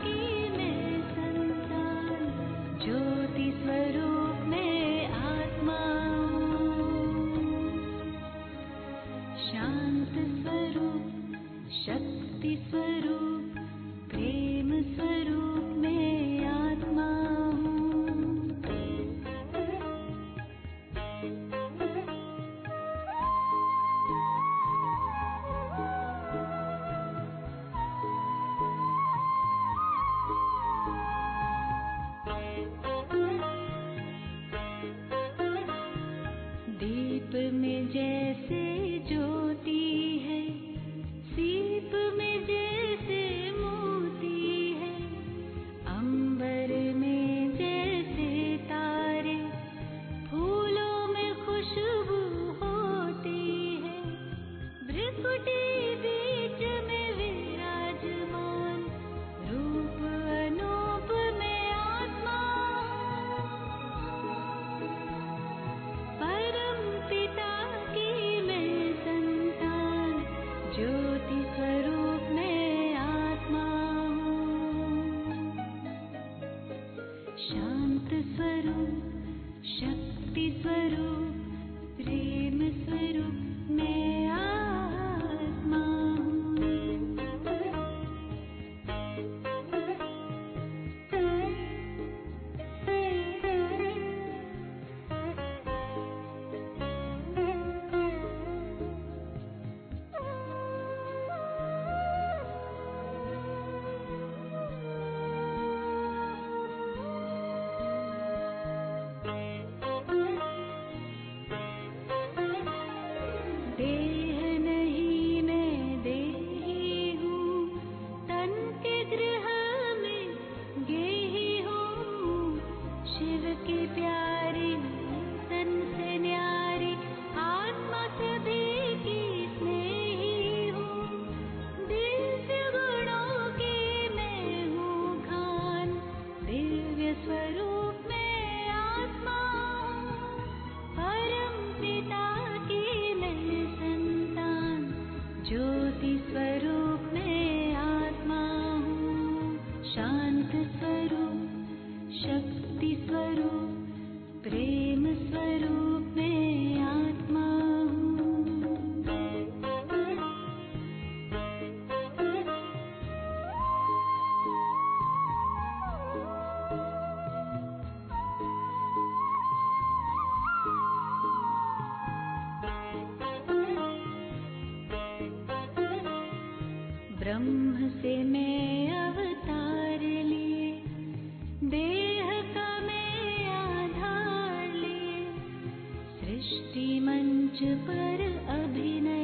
स्वरूप शक्ति स्वरूप प्रेम स्वरूप मैं आत्मा देह नहीं मैं देही हूँ तन के गृह में गेही हूँ शिव की प्यारी तन से न्यारी आत्मा सभी की स्नेही हूँ दिव्य गुणों की मैं हूँ खान दिव्य स्वरूप में आत्मा हूँ परम पिता की मैं संतान ज्योति स्वरूप में आत्मा हूँ शांत स्वरूप शक्ति स्वरूप प्रेम स्वरूप में आत्मा ब्रह्म से मैं अवतार लिए देह का मैं आधार लिए सृष्टि मंच पर अभिनय